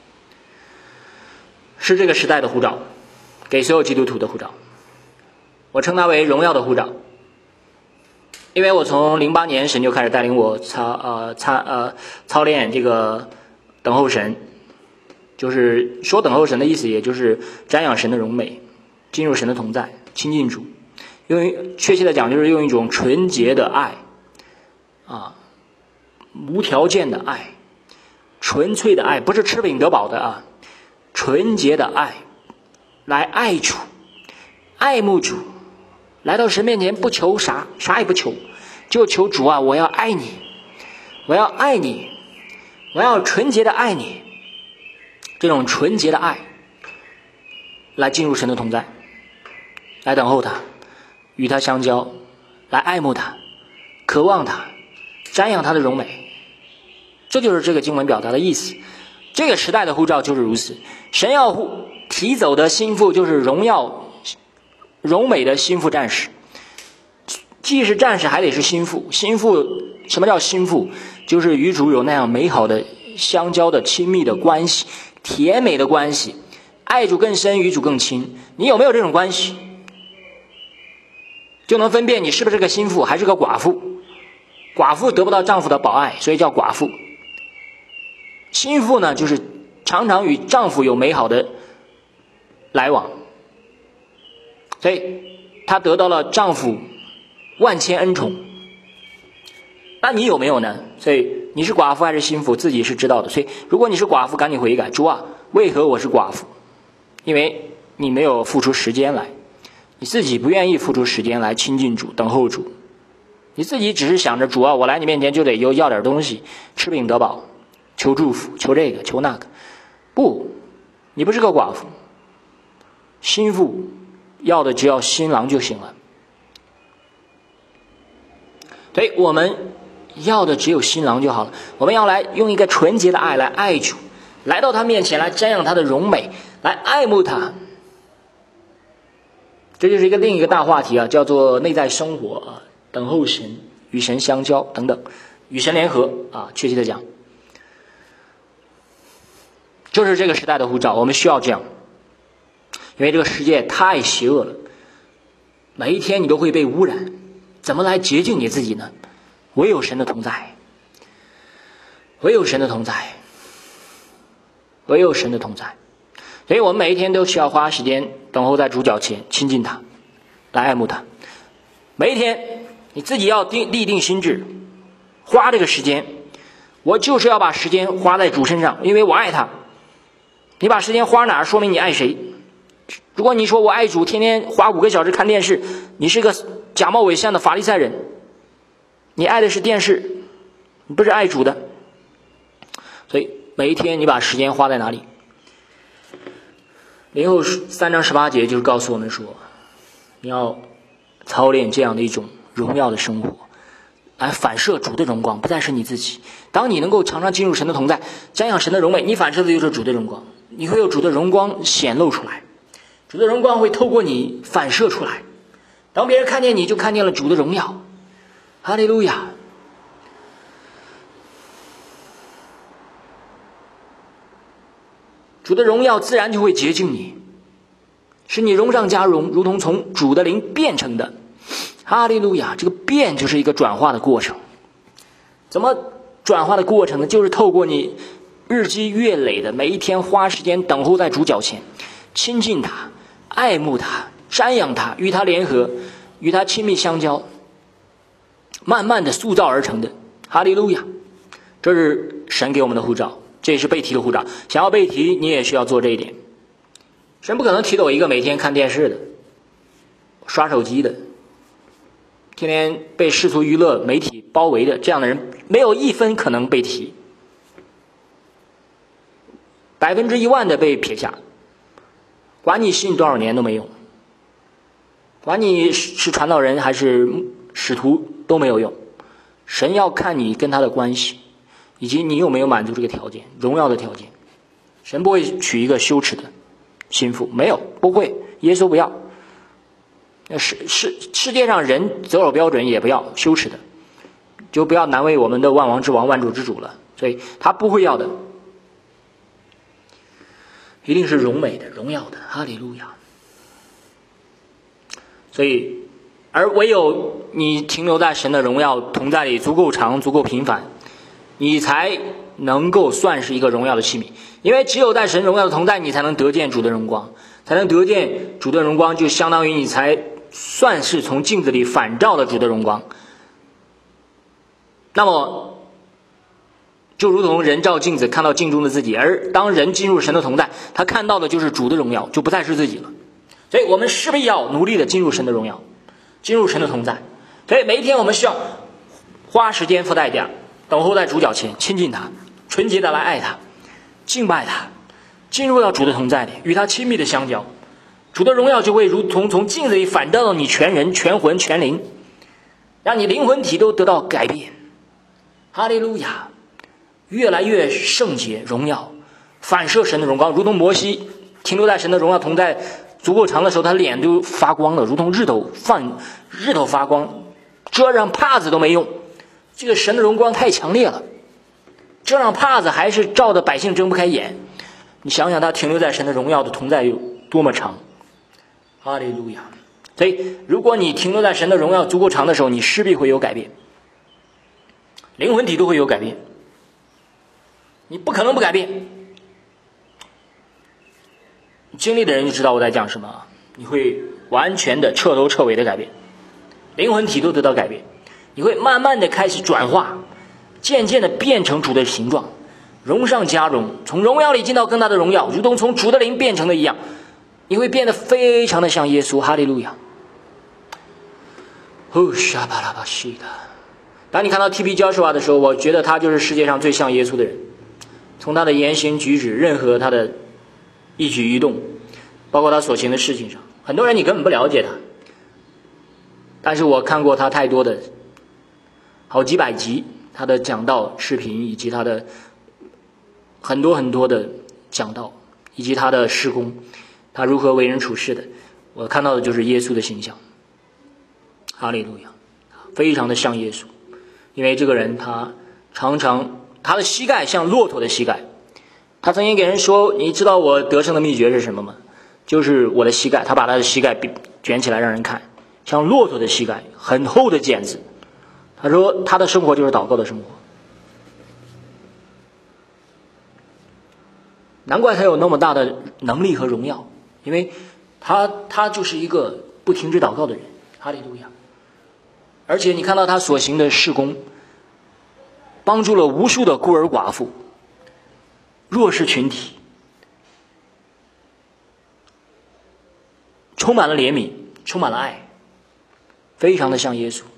A: 是这个时代的呼召，给所有基督徒的呼召。我称它为荣耀的呼召，因为我从08年神就开始带领我操练这个等候神，就是说等候神的意思，也就是瞻仰神的荣美，进入神的同在，亲近主。确切的讲，就是用一种纯洁的爱无条件的爱，纯粹的爱，不是吃饼得饱的纯洁的爱，来爱主，爱慕主，来到神面前不求啥也不求，就求主我要爱你，我要爱你，我要纯洁的爱你。这种纯洁的爱来进入神的同在，来等候他，与他相交，来爱慕他，渴望他，瞻仰他的荣美。这就是这个经文表达的意思。这个时代的呼召就是如此，神要提走的心腹就是荣耀荣美的心腹战士，既是战士还得是心腹。心腹，什么叫心腹？就是与主有那样美好的相交的亲密的关系，甜美的关系，爱主更深，与主更亲。你有没有这种关系，就能分辨你是不是个心腹还是个寡妇。寡妇得不到丈夫的保爱，所以叫寡妇。心腹呢，就是常常与丈夫有美好的来往，所以她得到了丈夫万千恩宠。那你有没有呢？所以你是寡妇还是心腹，自己是知道的。所以如果你是寡妇，赶紧悔改，主为何我是寡妇？因为你没有付出时间来，你自己不愿意付出时间来亲近主，等候主，你自己只是想着主我来你面前就得要点东西，吃饼得饱，求祝福，求这个求那个。不，你不是个寡妇，心腹要的只要新郎就行了。所以我们要的只有新郎就好了。我们要来用一个纯洁的爱来爱主，来到他面前来瞻仰他的荣美，来爱慕他。这就是另一个大话题叫做内在生活等候神，与神相交等等，与神联合确切的讲，就是这个时代的呼召，我们需要这样。因为这个世界太邪恶了，每一天你都会被污染，怎么来洁净你自己呢？唯有神的同在，唯有神的同在，唯有神的同在。所以我们每一天都需要花时间等候在主脚前，亲近他，来爱慕他。每一天你自己要立定心志，花这个时间，我就是要把时间花在主身上，因为我爱他。你把时间花哪儿，说明你爱谁。如果你说我爱主，天天花5个小时看电视，你是个假冒伪善的法利赛人，你爱的是电视，你不是爱主的。所以每一天你把时间花在哪里？林后3章18节就是告诉我们说，你要操练这样的一种荣耀的生活，来反射主的荣光，不再是你自己。当你能够常常进入神的同在，瞻仰神的荣美，你反射的就是主的荣光，你会有主的荣光显露出来，主的荣光会透过你反射出来。当别人看见你，就看见了主的荣耀。哈利路亚！主的荣耀自然就会洁净你，使你荣上加荣，如同从主的灵变成的。哈利路亚！这个变就是一个转化的过程。怎么转化的过程呢？就是透过你日积月累的每一天花时间等候在主脚前，亲近他，爱慕他，瞻仰他，与他联合，与他亲密相交，慢慢的塑造而成的。哈利路亚！这是神给我们的呼召，这也是被提的呼召。想要被提，你也需要做这一点。神不可能提走一个每天看电视的、刷手机的、天天被世俗娱乐媒体包围的这样的人，没有1分可能被提，100%的被撇下。管你信多少年都没用，管你是传道人还是使徒都没有用。神要看你跟他的关系，以及你有没有满足这个条件，荣耀的条件。神不会娶一个羞耻的心腹，没有，不会，耶稣不要。世界上人择偶标准也不要，羞耻的，就不要难为我们的万王之王、万主之主了。所以他不会要的，一定是荣美的、荣耀的。哈利路亚！所以，而唯有你停留在神的荣耀同在里足够长、足够频繁，你才能够算是一个荣耀的器皿。因为只有在神荣耀的同在，你才能得见主的荣光，才能得见主的荣光，就相当于你才算是从镜子里反照了主的荣光。 那么就如同人照镜子看到镜中的自己，而当人进入神的同在，他看到的就是主的荣耀，就不再是自己了。所以我们势必要努力的进入神的荣耀，进入神的同在。所以每一天我们需要花时间付代价，等候在主脚前，亲近他，纯洁的来爱他，敬拜他，进入到主的同在里，与他亲密的相交。主的荣耀就会如同从镜子里反照到你全人、全魂、全灵，让你灵魂体都得到改变。哈利路亚，越来越圣洁荣耀，反射神的荣光，如同摩西停留在神的荣耀同在足够长的时候，他脸都发光了，如同日头发光，遮上帕子都没用，这个神的荣光太强烈了，遮上帕子还是照的百姓睁不开眼。你想想他停留在神的荣耀的同在有多么长。哈利路亚！所以如果你停留在神的荣耀足够长的时候，你势必会有改变，灵魂体都会有改变，你不可能不改变。经历的人就知道我在讲什么，你会完全的彻头彻尾的改变，灵魂体都得到改变，你会慢慢的开始转化，渐渐的变成主的形状，荣上加荣，从荣耀里进到更大的荣耀，如同从主的灵变成的一样，你会变得非常的像耶稣。哈利路亚！当你看到 TB Joshua 的时候，我觉得他就是世界上最像耶稣的人，从他的言行举止，任何他的一举一动，包括他所行的事情上，很多人你根本不了解他，但是我看过他太多的好几百集他的讲道视频，以及他的很多的讲道，以及他的事工，他如何为人处事的，我看到的就是耶稣的形象。哈利路亚，非常的像耶稣。因为这个人他常常他的膝盖像骆驼的膝盖，他曾经给人说，你知道我得胜的秘诀是什么吗？就是我的膝盖。他把他的膝盖卷起来让人看，像骆驼的膝盖，很厚的茧子。他说他的生活就是祷告的生活，难怪他有那么大的能力和荣耀，因为他就是一个不停止祷告的人。哈利路亚！而且你看到他所行的事工，帮助了无数的孤儿寡妇、弱势群体，充满了怜悯，充满了爱，非常的像耶稣。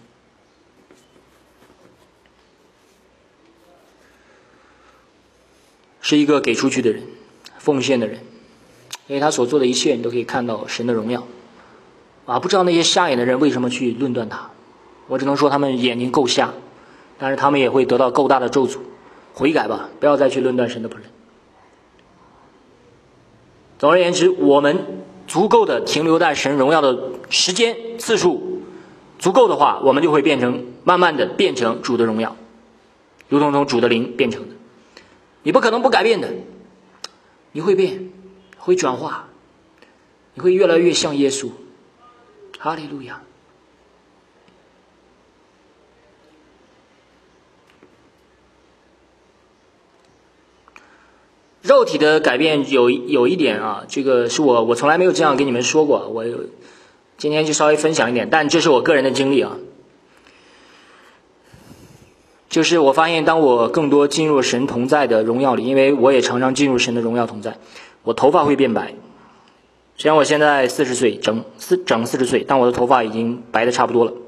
A: 是一个给出去的人，奉献的人，因为他所做的一切你都可以看到神的荣耀啊！不知道那些瞎眼的人为什么去论断他，我只能说他们眼睛够瞎，但是他们也会得到够大的咒诅。悔改吧，不要再去论断神的仆人。总而言之，我们足够的停留在神荣耀的时间次数足够的话，我们就会慢慢的变成主的荣耀，如同从主的灵变成的。你不可能不改变的，你会变，会转化，你会越来越像耶稣。哈利路亚！肉体的改变有一点啊，这个是我从来没有这样跟你们说过，我今天就稍微分享一点，但这是我个人的经历啊。就是我发现当我更多进入神同在的荣耀里，因为我也常常进入神的荣耀同在，我头发会变白。虽然我现在40岁，整40岁，但我的头发已经白的差不多了。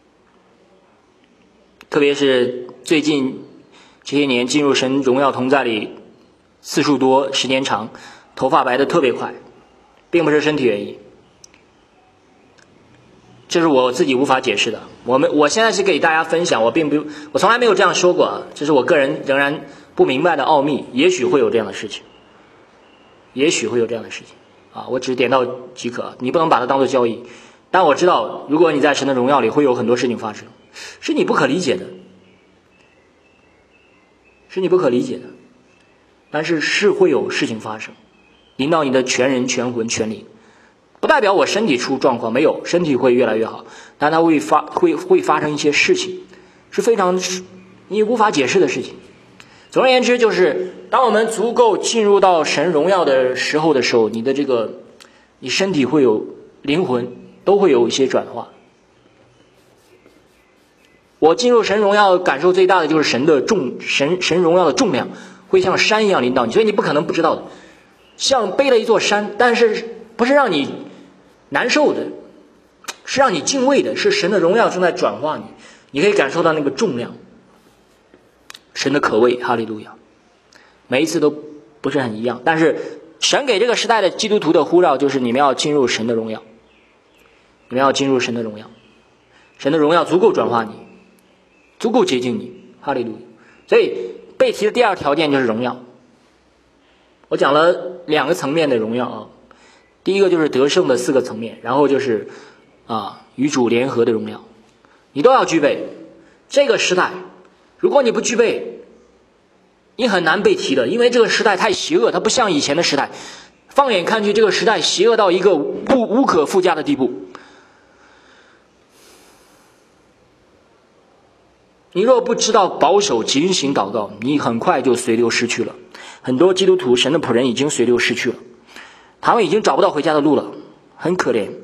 A: 特别是最近这些年进入神荣耀同在里次数多，时间长，头发白的特别快，并不是身体原因，这是我自己无法解释的。我现在是给大家分享，我从来没有这样说过啊，这是我个人仍然不明白的奥秘，也许会有这样的事情，啊，我只是点到即可，你不能把它当作交易。但我知道，如果你在神的荣耀里，会有很多事情发生，是你不可理解的，但是会有事情发生，临到你的全人、全魂、全灵。不代表我身体出状况，没有，身体会越来越好，但它会发生一些事情，是非常你无法解释的事情。总而言之，就是当我们足够进入到神荣耀的时候，你身体会有灵魂都会有一些转化。 我进入神荣耀感受最大的就是神荣耀的重量会像山一样临到你，所以你不可能不知道的，像背了一座山，但是不是让你难受的，是让你敬畏的，是神的荣耀正在转化你，你可以感受到那个重量，神的可畏，哈利路亚。每一次都不是很一样，但是神给这个时代的基督徒的呼召就是你们要进入神的荣耀，你们要进入神的荣耀，神的荣耀足够转化你，足够洁净你，哈利路亚。所以被提的第二条件就是荣耀。我讲了2个层面的荣耀啊，第一个就是得胜的4个层面，然后就是与主联合的荣耀，你都要具备。这个时代如果你不具备，你很难被提的，因为这个时代太邪恶，它不像以前的时代。放眼看去，这个时代邪恶到一个无可复加的地步。你若不知道保守警醒祷告，你很快就随流失去了。很多基督徒神的仆人已经随流失去了，他们已经找不到回家的路了，很可怜。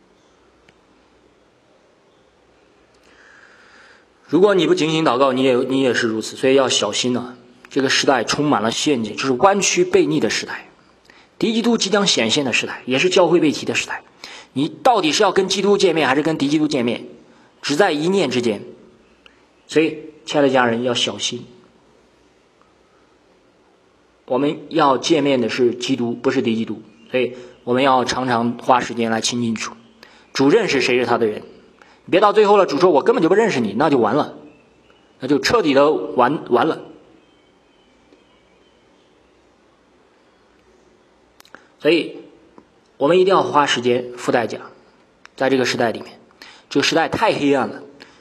A: 如果你不警醒祷告，你也是如此，所以要小心啊。这个时代充满了陷阱，就是弯曲悖逆的时代，敌基督即将显现的时代，也是教会被提的时代。你到底是要跟基督见面还是跟敌基督见面，只在一念之间。所以亲爱的家人要小心，我们要见面的是基督，不是敌基督，所以我们要常常花时间来亲近主。主认识谁是他的人，别到最后了主说我根本就不认识你，那就完了，那就彻底的完了。所以我们一定要花时间付代价，在这个时代里面，这个时代太黑暗了，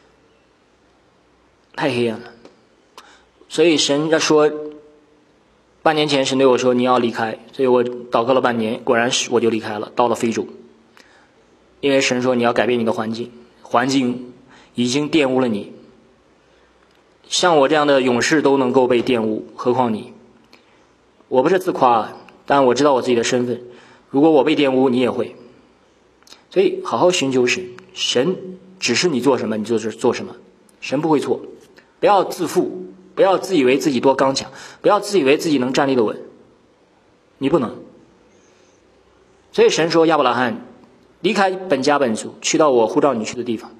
A: 太黑暗了。所以神在说，半年前神对我说你要离开，所以我祷告了半年，果然是我就离开了，到了非洲。因为神说你要改变你的环境，环境已经玷污了你，像我这样的勇士都能够被玷污，何况你。我不是自夸，但我知道我自己的身份，如果我被玷污，你也会。所以好好寻求神，神指示你做什么你就做什么，神不会错。不要自负，不要自以为自己多刚强，不要自以为自己能站立得稳，你不能。所以神说亚伯拉罕离开本家本族，去到我呼召你去的地方。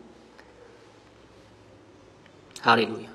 A: 哈利路亚。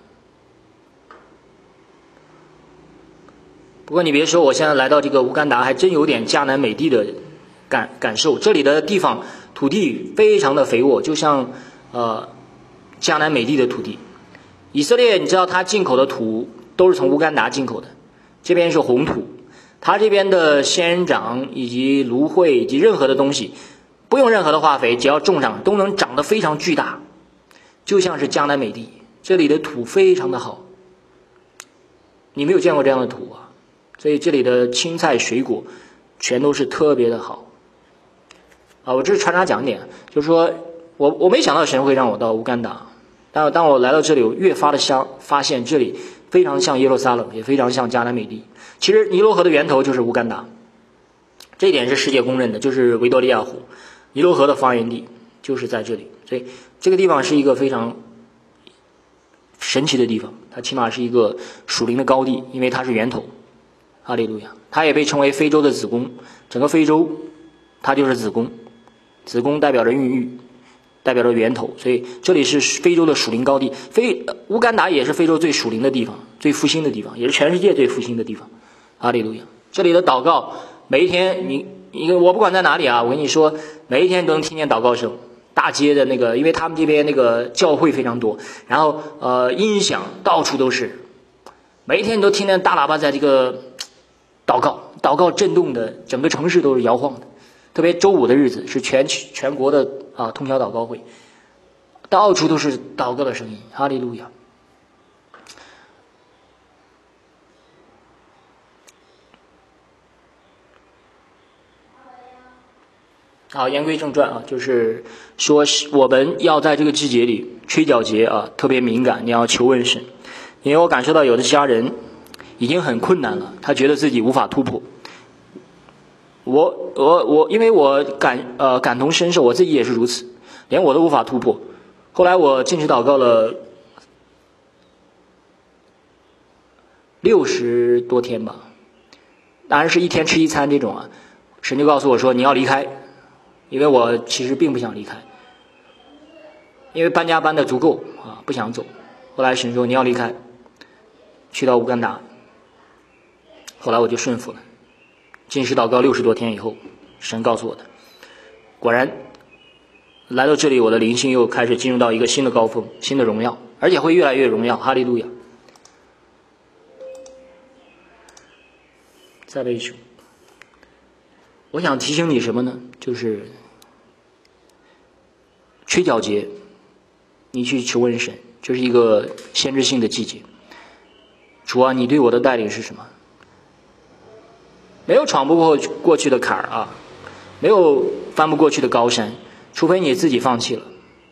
A: 不过你别说，我现在来到这个乌干达还真有点迦南美地的感受。这里的地方土地非常的肥沃，就像迦南美地的土地。以色列你知道它进口的土都是从乌干达进口的，这边是红土，它这边的仙人掌以及芦荟以及任何的东西不用任何的化肥，只要种上都能长得非常巨大，就像是迦南美地。这里的土非常的好，你没有见过这样的土啊，所以这里的青菜水果全都是特别的好啊。我这是传达讲点，就是说我没想到神会让我到乌干达，但当我来到这里，我越发的发现这里非常像耶路撒冷，也非常像迦南美地。其实尼罗河的源头就是乌干达，这一点是世界公认的，就是维多利亚湖，尼罗河的发源地就是在这里。所以这个地方是一个非常神奇的地方，它起码是一个属灵的高地，因为它是源头。哈利路亚。它也被称为非洲的子宫，整个非洲它就是子宫，子宫代表着孕育，代表着源头，所以这里是非洲的属灵高地。乌干达也是非洲最属灵的地方，最复兴的地方，也是全世界最复兴的地方。哈利路亚。这里的祷告每一天我不管在哪里啊，我跟你说每一天都能听见祷告声，大街的那个，因为他们这边那个教会非常多，然后音响到处都是，每一天你都听见大喇叭在这个祷告震动的，整个城市都是摇晃的。特别周五的日子是全国的通宵祷告会，到处都是祷告的声音。哈利路亚。好，言归正传啊，就是说我们要在这个季节里，吹角节啊，特别敏感，你要求问神，因为我感受到有的家人已经很困难了，他觉得自己无法突破。因为我感同身受，我自己也是如此，连我都无法突破。后来我禁食祷告了 60多天吧，当然是一天吃一餐这种啊。神就告诉我说你要离开，因为我其实并不想离开，因为搬家搬的足够啊，不想走。后来神说你要离开，去到乌干达。后来我就顺服了，禁食祷告60多天以后，神告诉我的，果然来到这里，我的灵性又开始进入到一个新的高峰，新的荣耀，而且会越来越荣耀。哈利路亚！再为主，我想提醒你什么呢？就是吹角节，你去求问神，这是一个先知性的季节。主啊，你对我的带领是什么？没有闯不过去的坎儿啊，没有翻不过去的高山，除非你自己放弃了，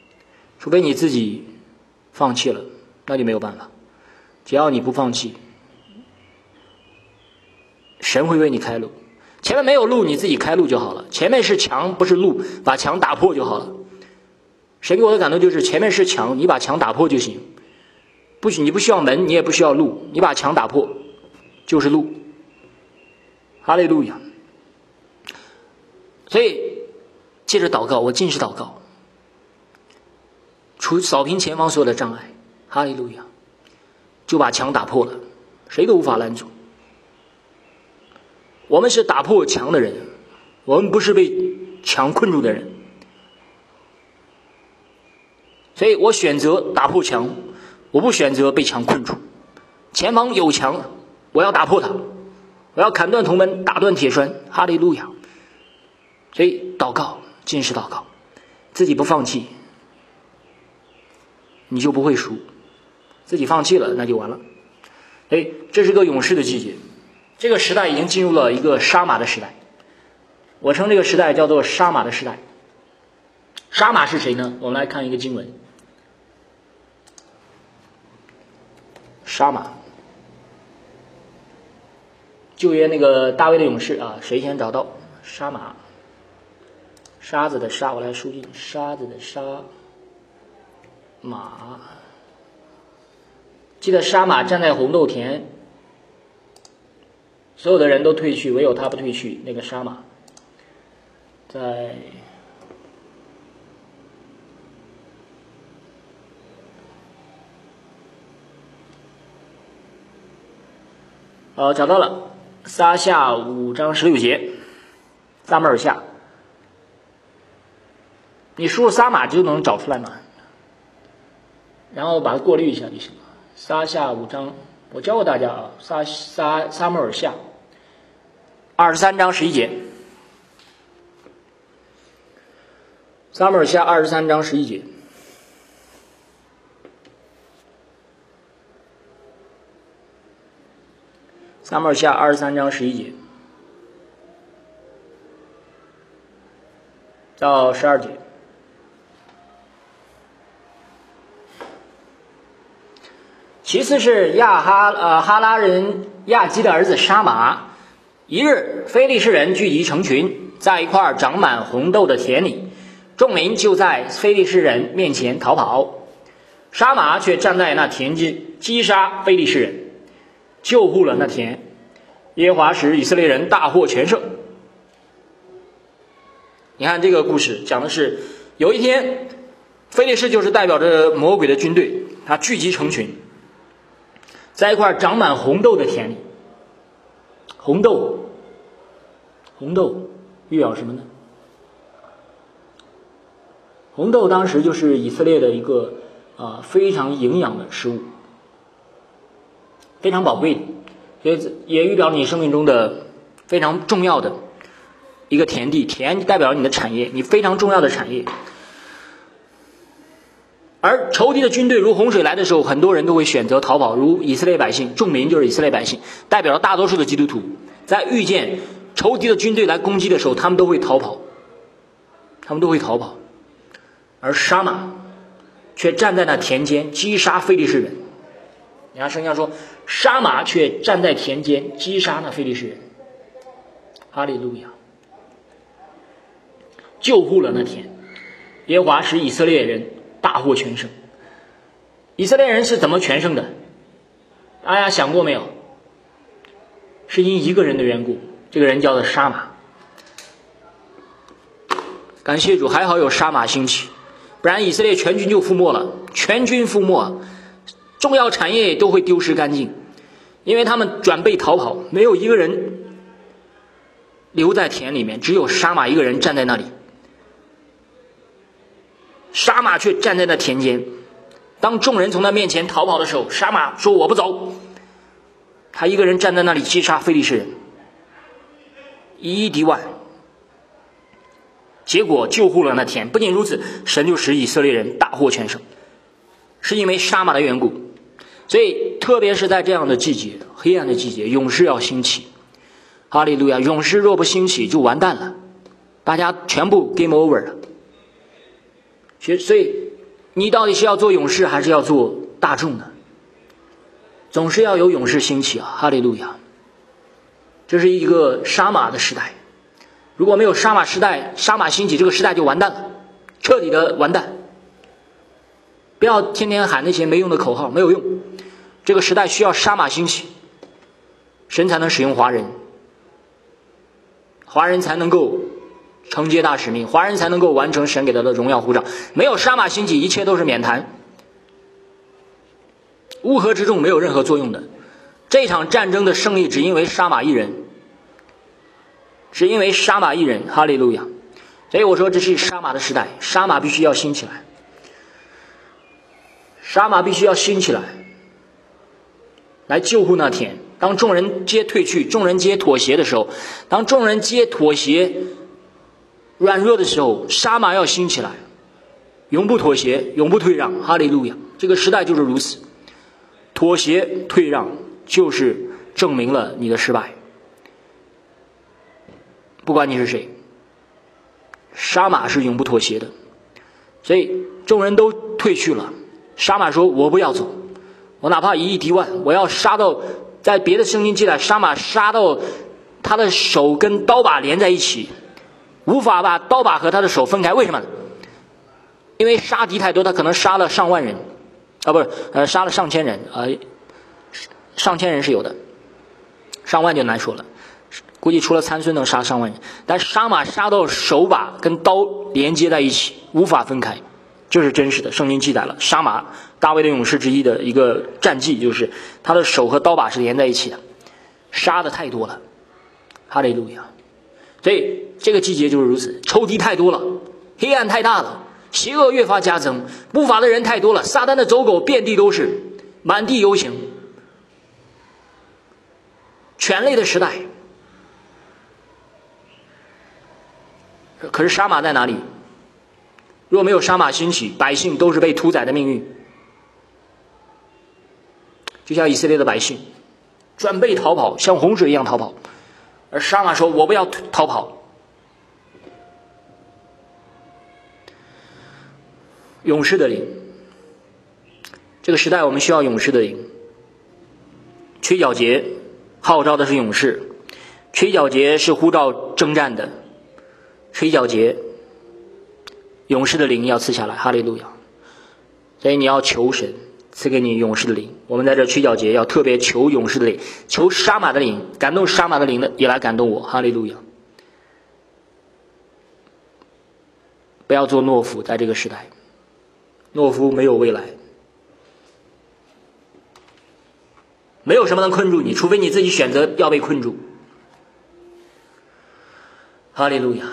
A: 那就没有办法。只要你不放弃，神会为你开路。前面没有路，你自己开路就好了。前面是墙，不是路，把墙打破就好了。神给我的感动就是前面是墙，你把墙打破就行。你不需要门，你也不需要路，你把墙打破就是路。哈利路亚！所以接着祷告，我尽是祷告，扫平前方所有的障碍。哈利路亚！就把墙打破了，谁都无法拦阻。我们是打破墙的人，我们不是被墙困住的人。所以我选择打破墙，我不选择被墙困住。前方有墙，我要打破它，我要砍断铜门，打断铁栓。哈利路亚！所以祷告，尽是祷告，自己不放弃，你就不会输。自己放弃了，那就完了。这是个勇士的季节，这个时代已经进入了一个杀马的时代。我称这个时代叫做杀马的时代。杀马是谁呢？我们来看一个经文。杀马，旧约那个大卫的勇士啊，谁先找到杀马？沙子的沙，我来输进沙子的沙，马。记得杀马站在红豆田，所有的人都退去，唯有他不退去。那个杀马在找到了，撒下5章16节，撒母耳下，你输入撒马就能找出来嘛，然后把它过滤一下就行了。撒下5章，我教过大家啊，撒母耳下23章11节，撒母耳下23章11节。撒母耳下23章11节到12节。其次是哈拉人亚基的儿子沙马。一日，非利士人聚集成群，在一块长满红豆的田里，众民就在非利士人面前逃跑，沙马却站在那田间击杀非利士人，救护了那田。耶和华使以色列人大获全胜。你看这个故事讲的是，有一天非利士就是代表着魔鬼的军队，他聚集成群，在一块长满红豆的田里。红豆预表什么呢？红豆当时就是以色列的一个非常营养的食物，非常宝贵的，所以也预表你生命中的非常重要的一个田地。田代表你的产业，你非常重要的产业。而仇敌的军队如洪水来的时候，很多人都会选择逃跑，如以色列百姓，众民就是以色列百姓，代表了大多数的基督徒，在遇见仇敌的军队来攻击的时候，他们都会逃跑。而沙马却站在那田间击杀非利士人。你看圣经上说，沙马却站在田间击杀那非利士人。哈利路亚！救护了那田，耶和华使以色列人大获全胜。以色列人是怎么全胜的？大家想过没有？ 是因一个人的缘故，这个人叫做沙马。感谢主，还好有沙马兴起，不然以色列全军就覆没了，全军覆没，重要产业都会丢失干净，因为他们转背逃跑，没有一个人留在田里面，只有沙马一个人站在那里。沙马却站在那田间，当众人从他面前逃跑的时候，沙马说我不走，他一个人站在那里击杀非利士人，以1敌1，结果救护了那田。不仅如此，神就使以色列人大获全胜，是因为沙马的缘故。所以特别是在这样的季节，黑暗的季节，勇士要兴起。哈利路亚！勇士若不兴起就完蛋了，大家全部 game over 了。所以你到底是要做勇士还是要做大众呢？总是要有勇士兴起啊！哈利路亚！这是一个沙马的时代，如果没有沙马时代，沙马兴起，这个时代就完蛋了，彻底的完蛋。不要天天喊那些没用的口号，没有用。这个时代需要沙马兴起，神才能使用华人，华人才能够承接大使命，华人才能够完成神给他的荣耀呼召。没有沙马兴起，一切都是免谈，乌合之众没有任何作用的。这场战争的胜利只因为沙马一人，只因为沙马一人。哈利路亚！所以我说这是沙马的时代，沙马必须要兴起来，沙马必须要兴起来，来救护那田。当众人皆退去，众人皆妥协的时候，当众人皆妥协软弱的时候，沙马要兴起来，永不妥协，永不退让。哈利路亚！这个时代就是如此，妥协退让就是证明了你的失败。不管你是谁，沙马是永不妥协的。所以众人都退去了，沙马说我不要走，我哪怕以1敌1，我要杀到，在别的圣经记载，沙马杀到他的手跟刀把连在一起，无法把刀把和他的手分开。为什么？因为杀敌太多，他可能杀了上万人啊，不是杀了上千人上千人是有的，上万就难说了，估计除了参孙能杀上万人。但沙马杀到手把跟刀连接在一起，无法分开，这是真实的，圣经记载了沙马大卫的勇士之一的一个战绩，就是他的手和刀把是连在一起的，杀的太多了。哈利路亚！所以这个季节就是如此，仇敌太多了，黑暗太大了，邪恶越发加增，不法的人太多了，撒旦的走狗遍地都是，满地游行，犬类的时代。可是沙马在哪里？若没有沙马兴起，百姓都是被屠宰的命运，就像以色列的百姓转背逃跑，像洪水一样逃跑。而沙马说我不要逃跑。勇士的灵，这个时代我们需要勇士的灵。吹角节号召的是勇士，吹角节是呼召征战的，吹角节勇士的灵要赐下来。哈利路亚！所以你要求神赐给你勇士的灵。我们在这吹角节要特别求勇士的灵，求沙马的灵，感动沙马的灵的也来感动我。哈利路亚！不要做懦夫，在这个时代，懦夫没有未来，没有什么能困住你，除非你自己选择要被困住。哈利路亚！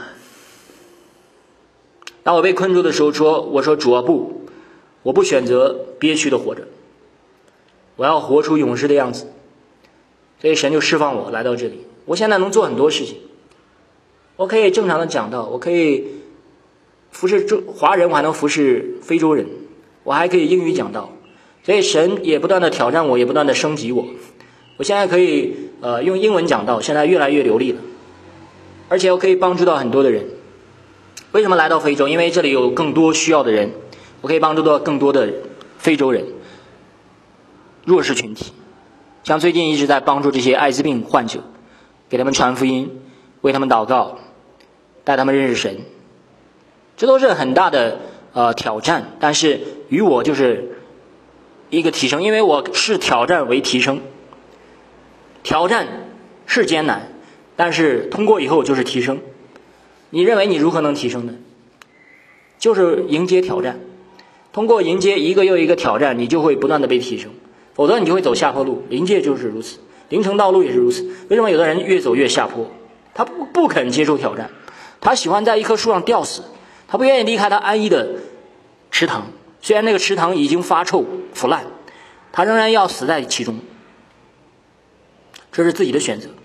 A: 当我被困住的时候，我说主啊，我不选择憋屈的活着，我要活出勇士的样子。所以神就释放我来到这里。我现在能做很多事情，我可以正常的讲道，我可以服侍华人，我还能服侍非洲人，我还可以英语讲道。所以神也不断的挑战我，也不断的升级我。我现在可以用英文讲道，现在越来越流利了，而且我可以帮助到很多的人。为什么来到非洲？因为这里有更多需要的人，我可以帮助到更多的非洲人弱势群体。像最近一直在帮助这些艾滋病患者，给他们传福音，为他们祷告，带他们认识神，这都是很大的挑战。但是于我就是一个提升，因为我视挑战为提升。挑战是艰难，但是通过以后就是提升。你认为你如何能提升呢？就是迎接挑战，通过迎接一个又一个挑战，你就会不断的被提升，否则你就会走下坡路。灵界就是如此，灵城道路也是如此。为什么有的人越走越下坡？他不肯接受挑战，他喜欢在一棵树上吊死，他不愿意离开他安逸的池塘，虽然那个池塘已经发臭腐烂，他仍然要死在其中。这是自己的选择。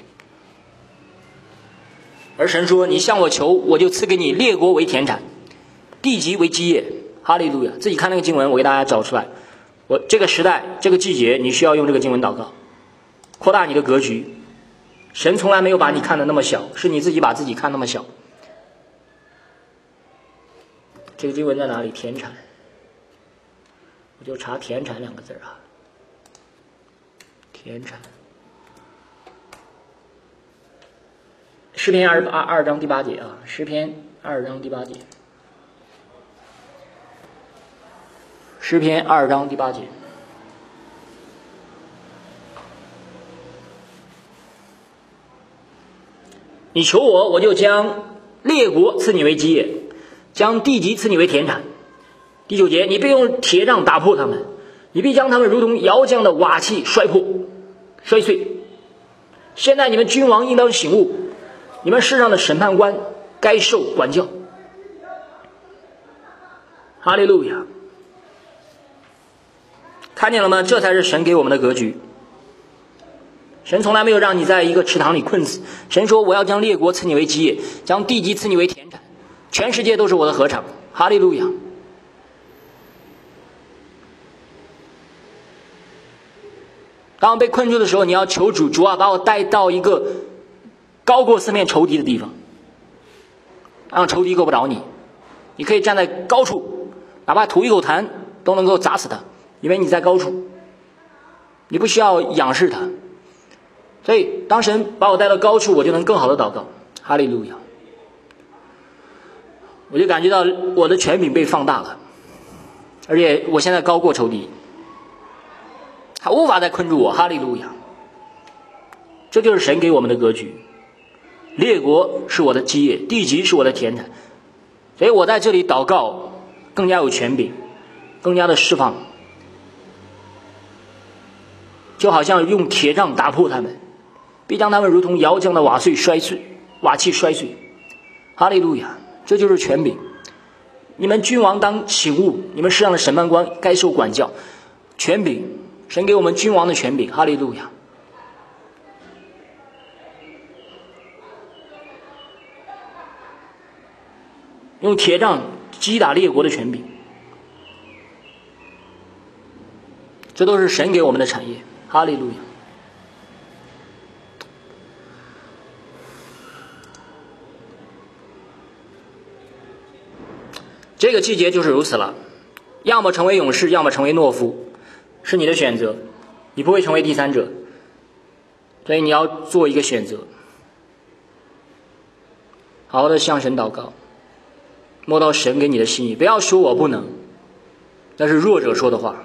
A: 而神说，你向我求，我就赐给你列国为田产，地级为基业。哈利路亚！自己看那个经文，我给大家找出来。我这个时代这个季节，你需要用这个经文祷告，扩大你的格局。神从来没有把你看得那么小，是你自己把自己看那么小。这个经文在哪里？田产，我就查田产两个字啊。田产，诗篇二章第8节啊，诗篇2章第8节，诗篇2章第8节。你求我，我就将列国赐你为基业，将地级赐你为田产。第9节，你必用铁杖打破他们，你必将他们如同窑匠的瓦器摔碎。现在你们君王应当醒悟，你们世上的审判官该受管教。哈利路亚！看见了吗？这才是神给我们的格局。神从来没有让你在一个池塘里困死。神说，我要将列国赐你为基业，将地级赐你为田产，全世界都是我的禾场。哈利路亚！当我被困住的时候，你要求主，主啊，把我带到一个高过四面仇敌的地方，让仇敌够不着你。你可以站在高处，哪怕吐一口痰都能够砸死他，因为你在高处，你不需要仰视他。所以当神把我带到高处，我就能更好的祷告。哈利路亚！我就感觉到我的权柄被放大了，而且我现在高过仇敌，他无法再困住我。哈利路亚！这就是神给我们的格局。列国是我的基业，地级是我的田产，所以我在这里祷告更加有权柄，更加的释放，就好像用铁杖打破他们，必将他们如同窑匠的瓦器摔碎。哈利路亚！这就是权柄。你们君王当醒悟，你们世上的审判官该受管教。权柄，神给我们君王的权柄。哈利路亚！用铁杖击打列国的权柄，这都是神给我们的产业。哈利路亚！这个季节就是如此了，要么成为勇士，要么成为懦夫，是你的选择，你不会成为第三者，所以你要做一个选择，好好的向神祷告，摸到神给你的心意，不要说我不能，那是弱者说的话。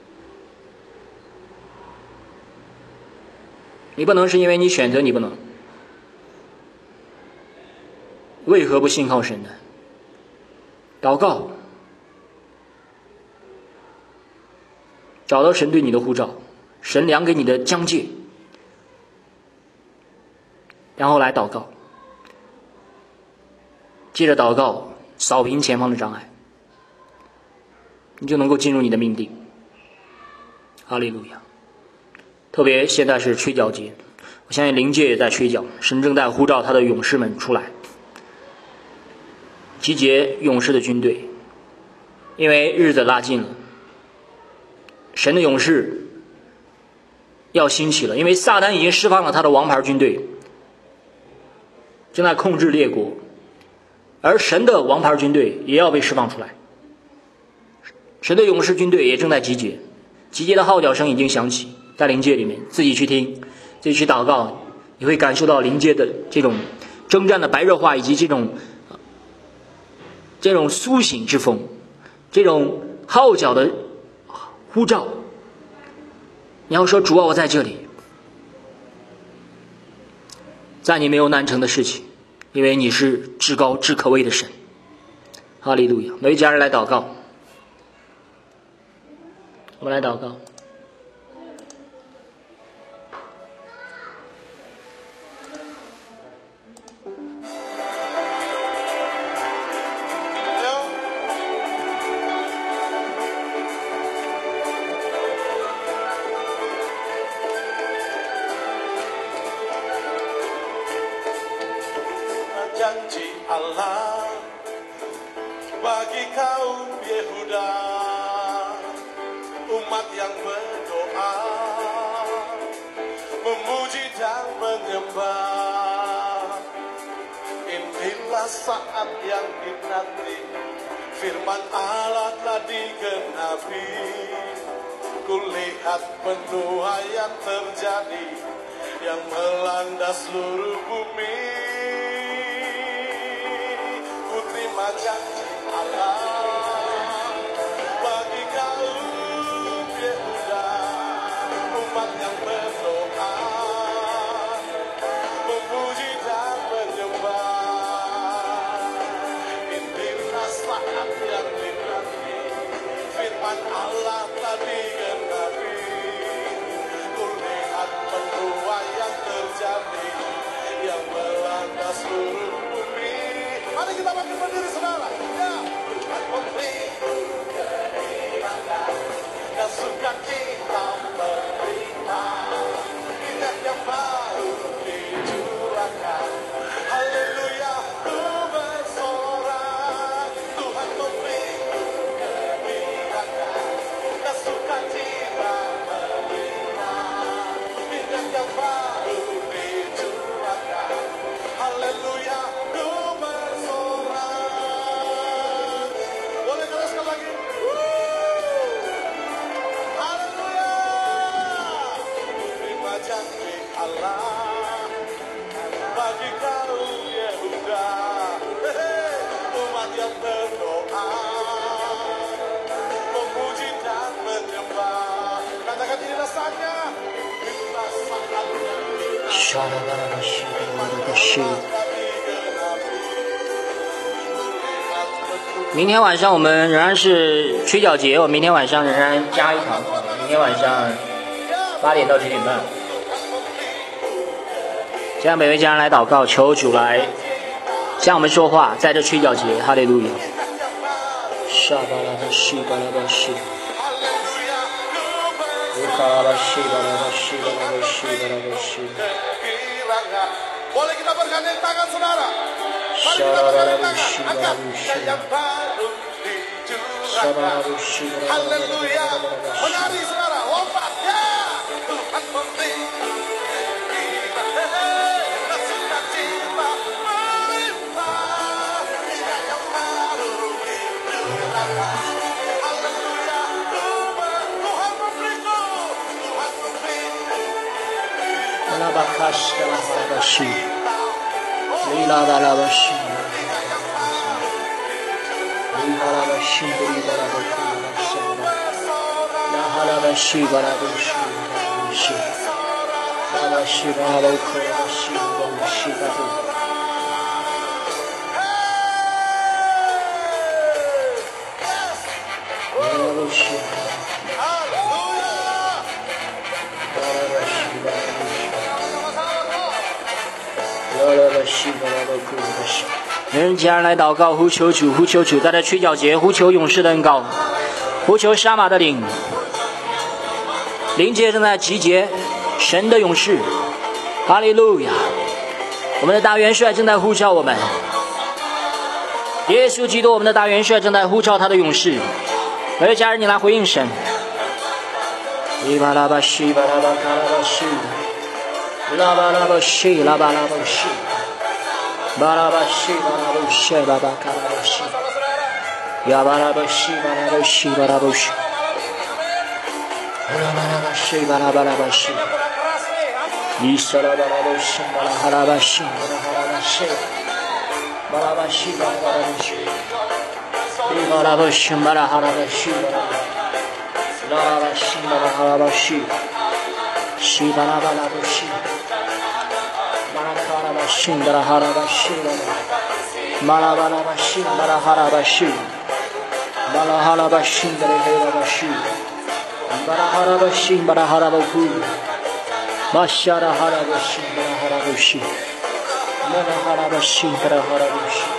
A: 你不能是因为你选择你不能，为何不信靠神呢？祷告，找到神对你的呼召，神量给你的疆界，然后来祷告，接着祷告扫平前方的障碍，你就能够进入你的命定。哈利路亚！特别现在是吹角节，我相信灵界也在吹角，神正在呼召他的勇士们出来，集结勇士的军队，因为日子拉近了，神的勇士要兴起了，因为撒旦已经释放了他的王牌军队，正在控制列国，而神的王牌军队也要被释放出来，神的勇士军队也正在集结的号角声已经响起，在灵界里面自己去听，自己去祷告，你会感受到灵界的这种征战的白热化，以及这种苏醒之风，这种号角的呼召。你要说主啊，我在这里， 在你没有难成的事情，因为你是至高至可畏的神。哈利路亚！每位家人来祷告，我们来祷告。
B: Janji Allah bagi kaum Yehuda, umat yang berdoa, memuji dan menyembah. Inilah saat yang dinanti, firman Allah telah digenapi. Kulihat penuai yang terjadi, yang melanda seluruh bumi. Terima janji Allah bagi kaum Yehuda, umat yang berdoa, memuji dan menyembah. Inilah saat yang dinanti, firman Allah telah digenapi. Kulihat penuai yang terjadi, yang melanda seluruh bumi. Mari kita bangkit berdiri saudara. Ya, Tuhan memberi keringanan dan sukacita menerima. Ingat yang baru dicurahkan. Haleluya, ku bersorak. Tuhan memberi keringanan dan sukacita menerima. Ingat yang baru dicurahkan. Haleluya. Janji Allah bagi kaum Yehuda, umat yang berdoa, memuji dan menyembah. Katakan ini rasanya, inilah saatnya.
A: 明天晚上我们仍然是吹角节，我明天晚上仍然加一堂，明天晚上8点到9点半。现在每位家人来祷告，求主来向我们说话，在这吹角节，哈利路亚。沙巴拉巴西巴拉巴西，乌卡拉巴西巴拉巴西巴拉巴西巴拉巴西。
B: Boleh kita bergandeng tangan saudara. Mari kita bergandeng haleluya. Menari saudara, lompat ya. Tuhan memberi
A: 人家人来祷告，呼求主，呼求主，在这吹角节，呼求勇士的恩膏，呼求沙马的灵，灵界正在集结神的勇士，哈利路亚！我们的大元帅正在呼召我们，耶稣基督，我们的大元帅正在呼召他的勇士。每位家人，你来回应神。伊巴拉巴西巴拉巴卡拉巴西，拉巴拉巴西拉巴拉巴西。Barabashi barabushi babakarabashi ya barabashi barabushi barabushi barabashi barabashi isara barabushi baraharabashi baraharabashi barabashi barabashi barabushi baraharabashi barabashi baraharabashi shi barabashi barakarabashi 信巴拉哈拉巴信巴拉巴拉巴信巴拉哈拉巴信巴拉哈拉巴信巴拉黑拉巴信巴拉哈拉巴信巴拉哈拉巴库巴夏拉哈拉巴信巴拉哈拉巴信巴拉哈拉巴信巴拉哈拉巴信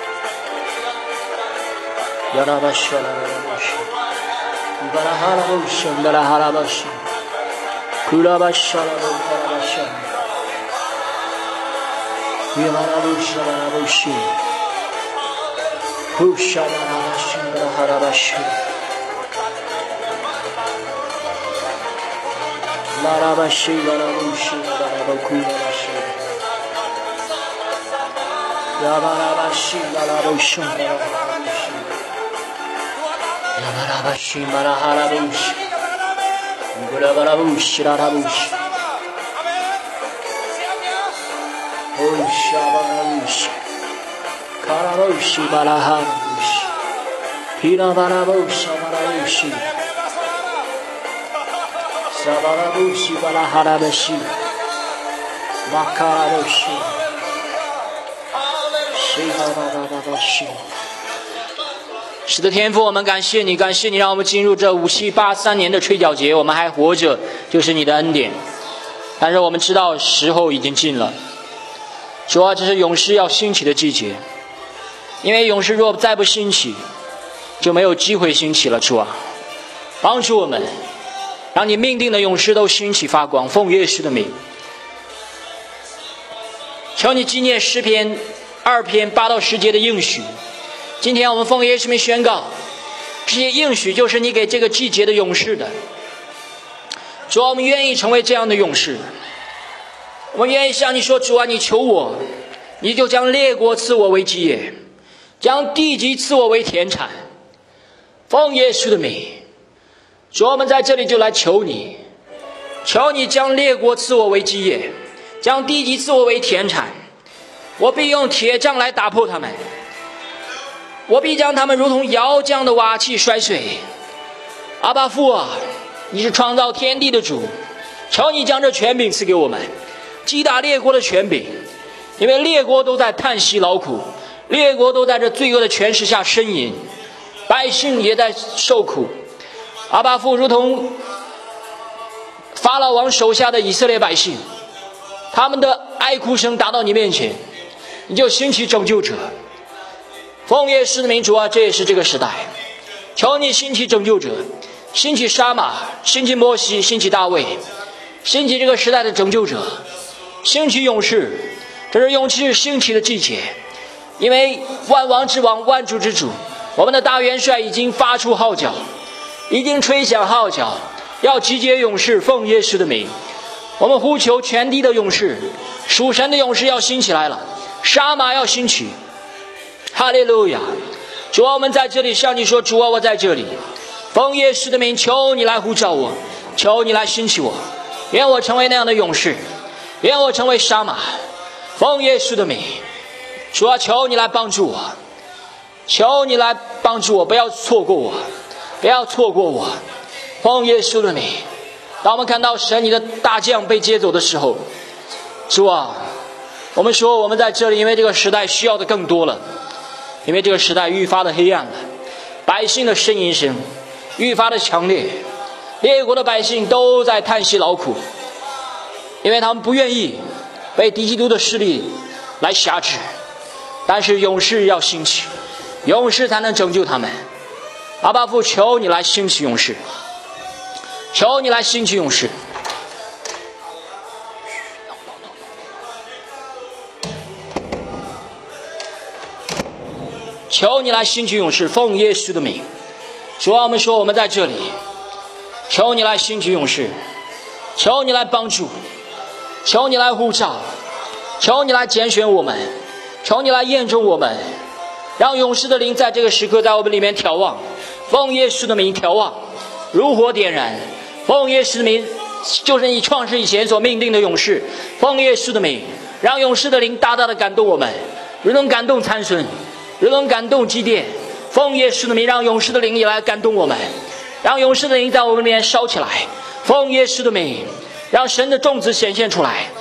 A: 亚拉巴夏拉巴信巴拉哈拉巴信巴拉哈拉巴信库拉巴夏拉巴哈拉巴信亚拉巴夏拉巴信库夏拉巴信巴拉哈拉巴信拉拉巴信巴拉巴信巴拉巴库拉巴信亚巴拉巴信巴拉巴信巴拉哈拉巴信亚巴拉巴信巴拉哈拉巴信乌拉巴拉巴信拉拉巴信哦夏巴拉巴信卡拉巴信巴拉哈拉巴信皮拉巴拉巴信巴拉巴信萨巴拉巴信巴拉哈拉巴信马卡拉巴信西哈巴巴巴巴信。是的，天父，我们感谢你，感谢你让我们进入这5783年的吹角节，我们还活着就是你的恩典。但是我们知道时候已经近了，主啊，这是勇士要兴起的季节，因为勇士若再不兴起，就没有机会兴起了。主啊，帮助我们，让你命定的勇士都兴起发光，奉耶稣的名。求你纪念诗篇2篇8到10节的应许。今天我们奉耶稣名宣告，这些应许就是你给这个季节的勇士的。主啊，我们愿意成为这样的勇士，我们愿意向你说，主啊，你求我，你就将列国赐我为基业，将地级赐我为田产，奉耶稣的名。主啊，我们在这里就来求你，求你将列国赐我为基业，将地级赐我为田产，我必用铁杖来打破他们，我必将他们如同窑匠的瓦器摔碎。阿爸父啊，你是创造天地的主，求你将这权柄赐给我们，击打列国的权柄，因为列国都在叹息劳苦，列国都在这罪恶的权势下呻吟，百姓也在受苦。阿爸父，如同法老王手下的以色列百姓，他们的哀哭声达到你面前，你就兴起拯救者。奉耶稣的名，主啊，这也是这个时代，求你兴起拯救者，兴起沙马，兴起摩西，兴起大卫，兴起这个时代的拯救者，兴起勇士。这是勇士兴起的季节，因为万王之王，万主之主，我们的大元帅已经发出号角，已经吹响号角，要集结勇士，奉耶稣的名。我们呼求全地的勇士，属神的勇士要兴起来了，沙马要兴起。哈利路亚！主啊，我们在这里向你说，主啊，我在这里，奉耶稣的名，求你来呼召我，求你来兴起我，愿我成为那样的勇士，愿我成为沙马，奉耶稣的名。主啊，求你来帮助我，求你来帮助我，不要错过我，不要错过我，奉耶稣的名。当我们看到神你的大将被接走的时候，主啊，我们说我们在这里，因为这个时代需要的更多了，因为这个时代愈发的黑暗了，百姓的呻吟声愈发的强烈，列国的百姓都在叹息劳苦，因为他们不愿意被敌基督的势力来辖制。但是勇士要兴起，勇士才能拯救他们。阿爸父，求你来兴起勇士，求你来兴起勇士。求你来兴起勇士，奉耶稣的名。主啊，我们说我们在这里，求你来兴起勇士，求你来帮助，求你来呼召，求你来拣选我们，求你来验证我们，让勇士的灵在这个时刻在我们里面眺望，奉耶稣的名眺望，如火点燃，奉耶稣的名，就是你创世以前所命定的勇士，奉耶稣的名，让勇士的灵大大的感动我们，如同感动参孙，如同感动基甸，奉耶稣的名，让勇士的灵也来感动我们，让勇士的灵在我们里面烧起来，奉耶稣的名，让神的种子显现出来，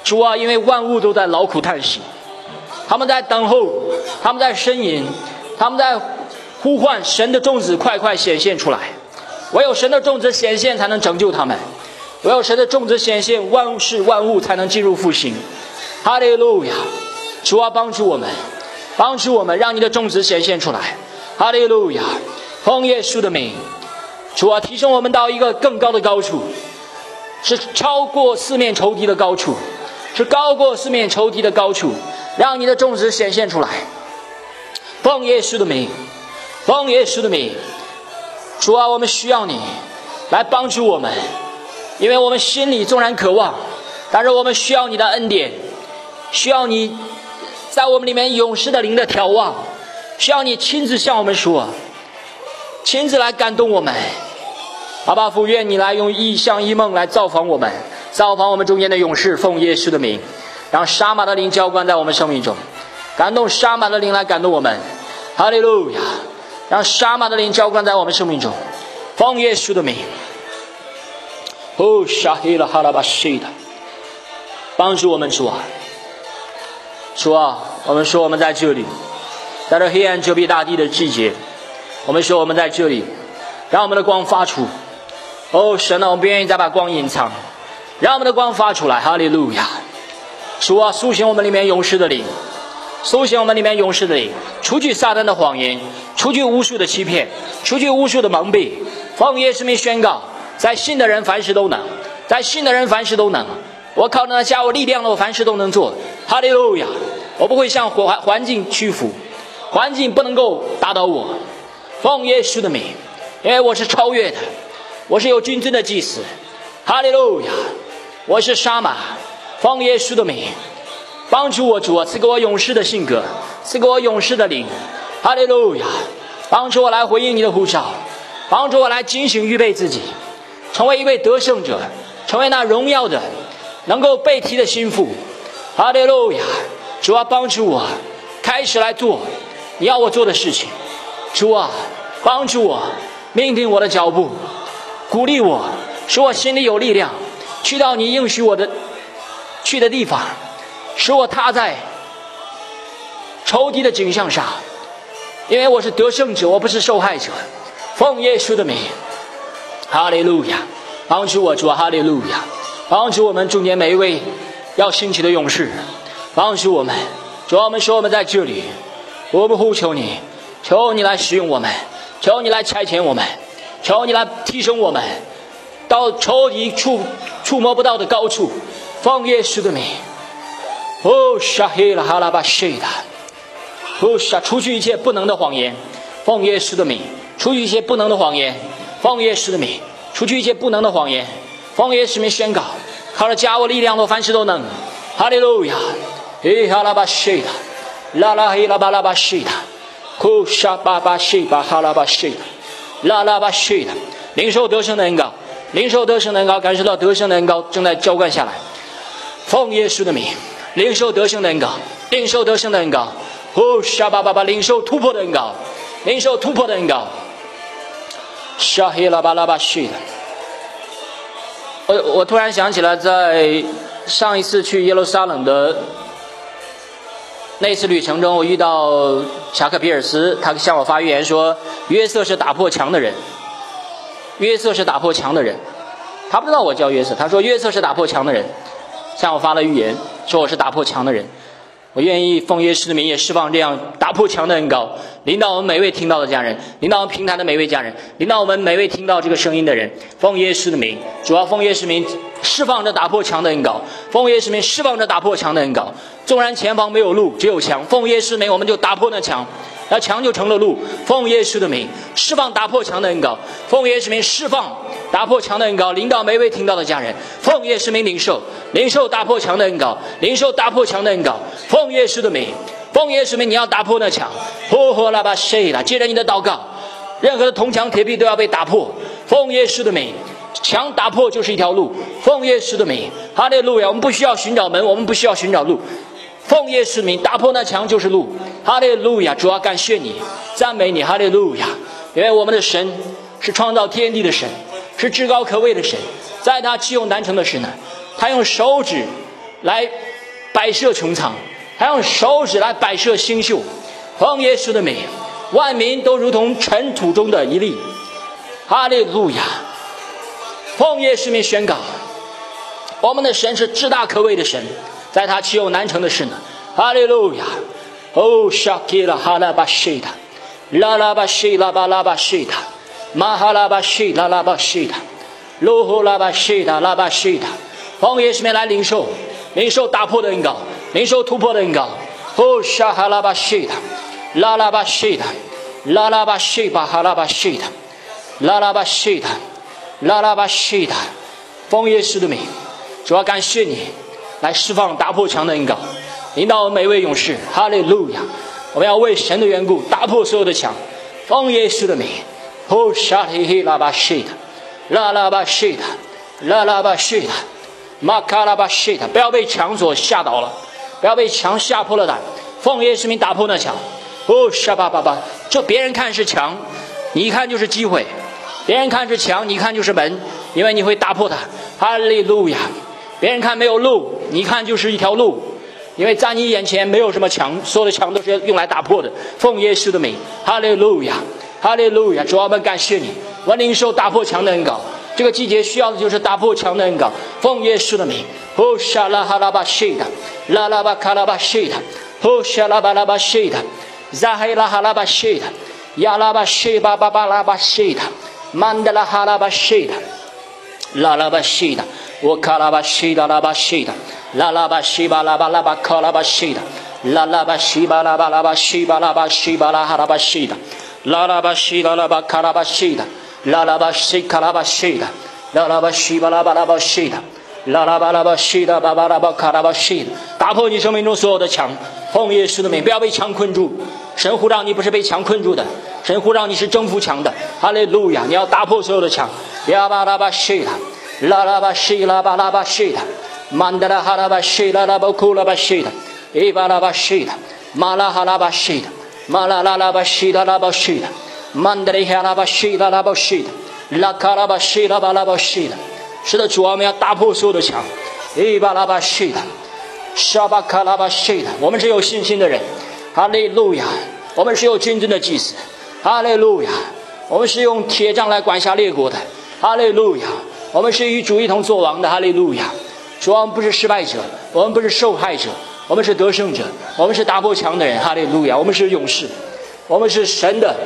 A: 主啊，因为万物都在劳苦叹息，他们在等候，他们在呻吟，他们在呼唤神的种子快快显现出来。唯有神的种子显现才能拯救他们，唯有神的种子显现，万事万物才能进入复兴。哈利路亚！主啊，帮助我们，帮助我们，让你的种子显现出来。哈利路亚！奉耶稣的名，主啊，提升我们到一个更高的高处，是超过四面仇敌的高处，是高过四面仇敌的高处，让你的种子显现出来。奉耶稣的名，奉耶稣的名，主啊，我们需要你来帮助我们，因为我们心里纵然渴望，但是我们需要你的恩典，需要你在我们里面勇士的灵的眺望，需要你亲自向我们说，亲自来感动我们。阿爸父，愿你来用异象异梦来造访我们，造访我们中间的勇士。奉耶稣的名，让沙马的灵浇灌在我们生命中，感动沙马的灵来感动我们。哈利路亚！让沙马的灵浇灌在我们生命中，奉耶稣的名。哦，沙黑了哈拉巴西的，帮助我们，主啊！主啊，我们说我们在这里，在这黑暗遮蔽大地的季节，我们说我们在这里，让我们的光发出。哦，神啊，我们不愿意再把光隐藏，让我们的光发出来。哈利路亚！主啊，苏醒我们里面勇士的灵，苏醒我们里面勇士的灵，除去撒旦的谎言，除去无数的欺骗，除去无数的蒙蔽。奉耶稣名宣告，在信的人凡事都能，在信的人凡事都能。我靠那加我力量的，我凡事都能做。哈利路亚！我不会向环境屈服，环境不能够打倒我。奉耶稣的名，因为我是超越的，我是有君尊的祭司。哈利路亚！我是沙马。奉耶稣的名，帮助我，主啊，赐给我勇士的性格，赐给我勇士的灵。哈利路亚！帮助我来回应你的呼召，帮助我来警醒预备自己，成为一位得胜者，成为那荣耀的能够被提的心腹。哈利路亚！主啊，帮助我开始来做你要我做的事情。主啊，帮助我，命定我的脚步，鼓励我，使我心里有力量，去到你应许我的去的地方，使我踏在仇敌的景象上，因为我是得胜者，我不是受害者。奉耶稣的名，哈利路亚！帮助我，主啊，哈利路亚！帮助我们中间每一位要兴起的勇士，帮助我们。主啊，我们说我们在这里，我们呼求你，求你来使用我们，求你来差遣我们，求你来提升我们到仇敌触摸不到的高处。奉耶稣的名，哦，沙黑了哈拉巴西的，哦，沙，除去一切不能的谎言。奉耶稣的名，除去一切不能的谎言。奉耶稣的名，除去一切不能的谎言。奉耶稣的名宣告，靠着加我力量，我凡事都能。哈利路亚！嘿哈拉巴西的，拉拉嘿拉巴拉巴西的，库沙巴巴西巴哈拉巴西的，拉拉巴西的，领受得胜的恩膏，领受得胜的恩膏，感受到得胜的恩膏正在浇灌下来。奉耶稣的名，领受得胜的恩膏，领受得胜的恩膏。哦，沙巴巴巴，领受突破的恩膏，领受突破的恩膏。沙黑拉巴拉巴西的。我突然想起了，在上一次去耶路撒冷的那次旅程中，我遇到查克皮尔斯，他向我发预言说，约瑟是打破墙的人。约瑟是打破墙的人，他不知道我叫约瑟，他说约瑟是打破墙的人，向我发了预言，说我是打破墙的人。我愿意奉耶稣的名也释放这样打破墙的恩膏，领导我们每位听到的家人，领导我们平台的每位家人，领导我们每位听到这个声音的人。奉耶稣的名，主要奉耶稣的名释放着打破墙的恩膏，奉耶稣的名释放着打破墙的恩膏。纵然前方没有路，只有墙，奉耶稣的名我们就打破那墙，那墙就成了路。奉耶稣的名释放打破墙的恩膏，奉耶稣的名释放打破墙的恩膏，领导每位听到的家人，奉耶稣的名领受打破墙的恩膏，领受打破墙的恩膏。奉耶稣的名，奉耶稣的名，你要打破那墙。拉巴谁了？接着你的祷告，任何的铜墙铁壁都要被打破。奉耶稣的名，墙打破就是一条路。奉耶稣的名，哈利路亚！我们不需要寻找门，我们不需要寻找路。奉耶稣的名，打破那墙就是路。哈利路亚！主啊，感谢你，赞美你，哈利路亚！因为我们的神是创造天地的神，是至高可畏的神，在他岂有难成的事呢？他用手指来摆设穹苍，还用手指来摆设星宿。奉耶稣的名，万民都如同尘土中的一粒。哈利路亚！奉耶稣名宣告，我们的神是至大可畏的神，在他岂有难成的事呢？哈利路亚！哦，沙基拉哈拉巴西达，拉拉巴西拉巴拉巴西达，马哈拉巴西拉拉巴西达，罗呼拉巴西达拉巴西达。奉耶稣名来领受打破的恩膏，领受突破的恩膏。哦，沙哈拉巴西达，拉拉巴西达，拉拉巴西巴哈拉巴西达，拉拉巴西达，拉拉巴西达。奉耶稣的名，主要感谢你来释放打破墙的恩膏，领导每位勇士。哈利路亚！我们要为神的缘故打破所有的墙。奉耶稣的名，哦，沙提拉巴西达，拉拉巴西达，拉拉巴西达，马卡拉巴西达。不要被墙所吓倒了，不要被墙吓破了胆。奉耶稣名打破那墙。哦，沙巴巴巴，这别人看是墙，你一看就是机会；别人看是墙，你一看就是门，因为你会打破它。哈利路亚！别人看没有路，你一看就是一条路，因为在你眼前没有什么墙，所有的墙都是用来打破的。奉耶稣的名，哈利路亚，哈利路亚！主啊，我们感谢你，我领受打破墙的恩膏。这个季节需要的就是打破墙的恩膏。奉耶稣的名，哦，沙拉哈拉巴西达，拉拉巴卡拉巴西达，哦，沙拉巴拉巴西达。扎黑拉哈拉巴西达，亚拉巴西巴巴巴拉巴西达，曼德拉哈拉巴西达，拉拉巴西达，我卡拉巴西达拉巴西达，拉拉巴西巴拉巴拉巴卡拉巴西达，拉拉巴西巴拉巴拉巴西巴拉巴西巴拉哈拉巴西达，拉拉巴西拉拉巴卡拉巴西达，拉拉巴西卡拉巴西达，拉拉巴西巴拉巴拉巴西达。拉拉巴拉巴西达巴巴拉巴卡拉巴西达，打破你生命中所有的墙。奉耶稣的名，不要被墙困住。神呼召你不是被墙困住的，神呼召你是征服墙的。哈利路亚！你要打破所有的墙。亚巴拉巴西达，拉拉巴西拉巴拉巴西达，曼德拉哈拉巴西拉拉巴库拉巴西达，伊巴拉巴西达，马拉哈拉巴西达，马拉拉拉巴西达拉巴西达，曼德里哈拉巴西拉拉巴西达，拉卡拉巴西拉巴拉巴西达。是的，主啊，我们要打破所有的墙。伊巴拉巴西达，沙巴卡拉巴西达。我们是有信心的人。哈利路亚！我们是有君尊的祭司。哈利路亚！我们是用铁杖来管辖列国的。哈利路亚！我们是与主一同作王的。哈利路亚！主啊，我们不是失败者，我们不是受害者，我们是得胜者，我们是打破墙的人。哈利路亚！我们是勇士，我们是神的，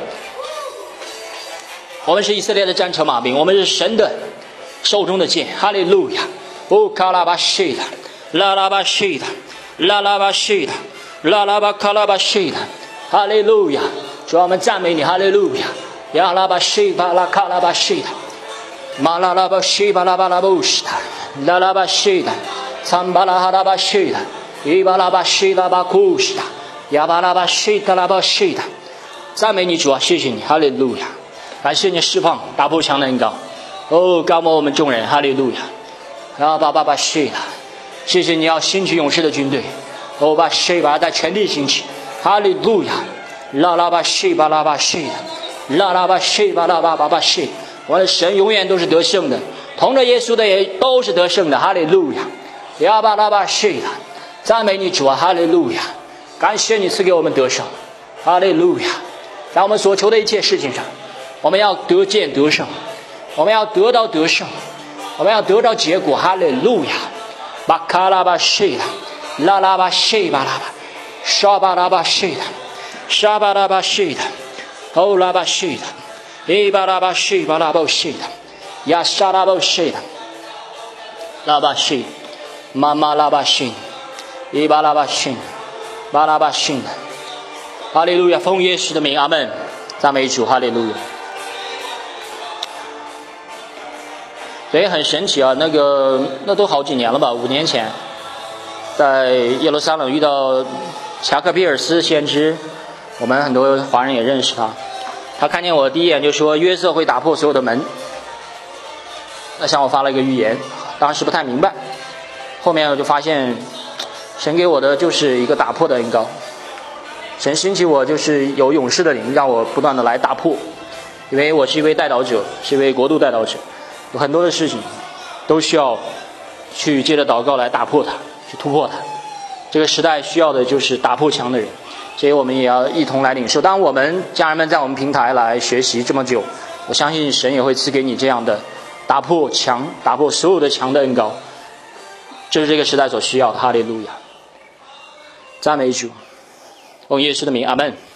A: 我们是以色列的战车马兵，我们是神的手中的剑。哈利路亚！哦，卡拉巴西达，拉拉巴西达，拉拉巴西达，拉拉巴卡拉巴西达。哈利路亚！主啊，我们赞美你。哈利路亚！亚拉巴西巴拉卡拉巴西达，马拉拉巴西巴拉巴拉布西达，拉拉巴西达，参巴拉哈拉巴西达，伊巴拉巴西拉巴库西达，亚巴拉巴西达拉巴西达。赞美你，主啊，谢谢你。哈利路亚！感谢你释放打破墙的恩膏。哦，高摩我们众人。哈利路亚！啊，巴巴巴西达，谢谢你要兴起勇士的军队。哦，把西巴在全地兴起。哈利路亚！拉拉巴西巴拉巴西达，拉拉巴西巴拉巴巴巴西。我的神永远都是得胜的，同着耶稣的也都是得胜的。哈利路亚！亚巴拉巴西达，赞美你主啊！哈利路亚！感谢你赐给我们得胜。哈利路亚！在我们所求的一切事情上，我们要得见得胜，我们要得到得胜，我们要得到结果。哈利路亚！巴卡拉巴西达，拉拉巴西巴拉巴，沙巴拉巴西达，沙巴拉巴西达，欧拉巴西达，伊巴拉巴西巴拉巴西达，亚沙拉巴西达，拉巴西，妈妈拉巴西，伊巴拉巴西，巴拉巴西达。哈利路亚！奉耶稣的名，阿们。赞美主，哈利路亚。所以很神奇啊，那都好几年了吧，5年前，在耶路撒冷遇到查克比尔斯先知，我们很多华人也认识他。他看见我第一眼就说约瑟会打破所有的门，那向我发了一个预言，当时不太明白，后面我就发现神给我的就是一个打破的恩膏。神兴起我就是有勇士的灵，让我不断的来打破，因为我是一位代祷者，是一位国度代祷者，有很多的事情都需要去借着祷告来打破它， 去突破它。这个时代需要的就是打破墙的人，所以我们也要一同来领受。当我们家人们在我们平台来学习这么久，我相信神也会赐给你这样的打破墙、打破所有的墙的恩膏，这是这个时代所需要的。哈利路亚，赞美主，奉耶稣的名，阿们。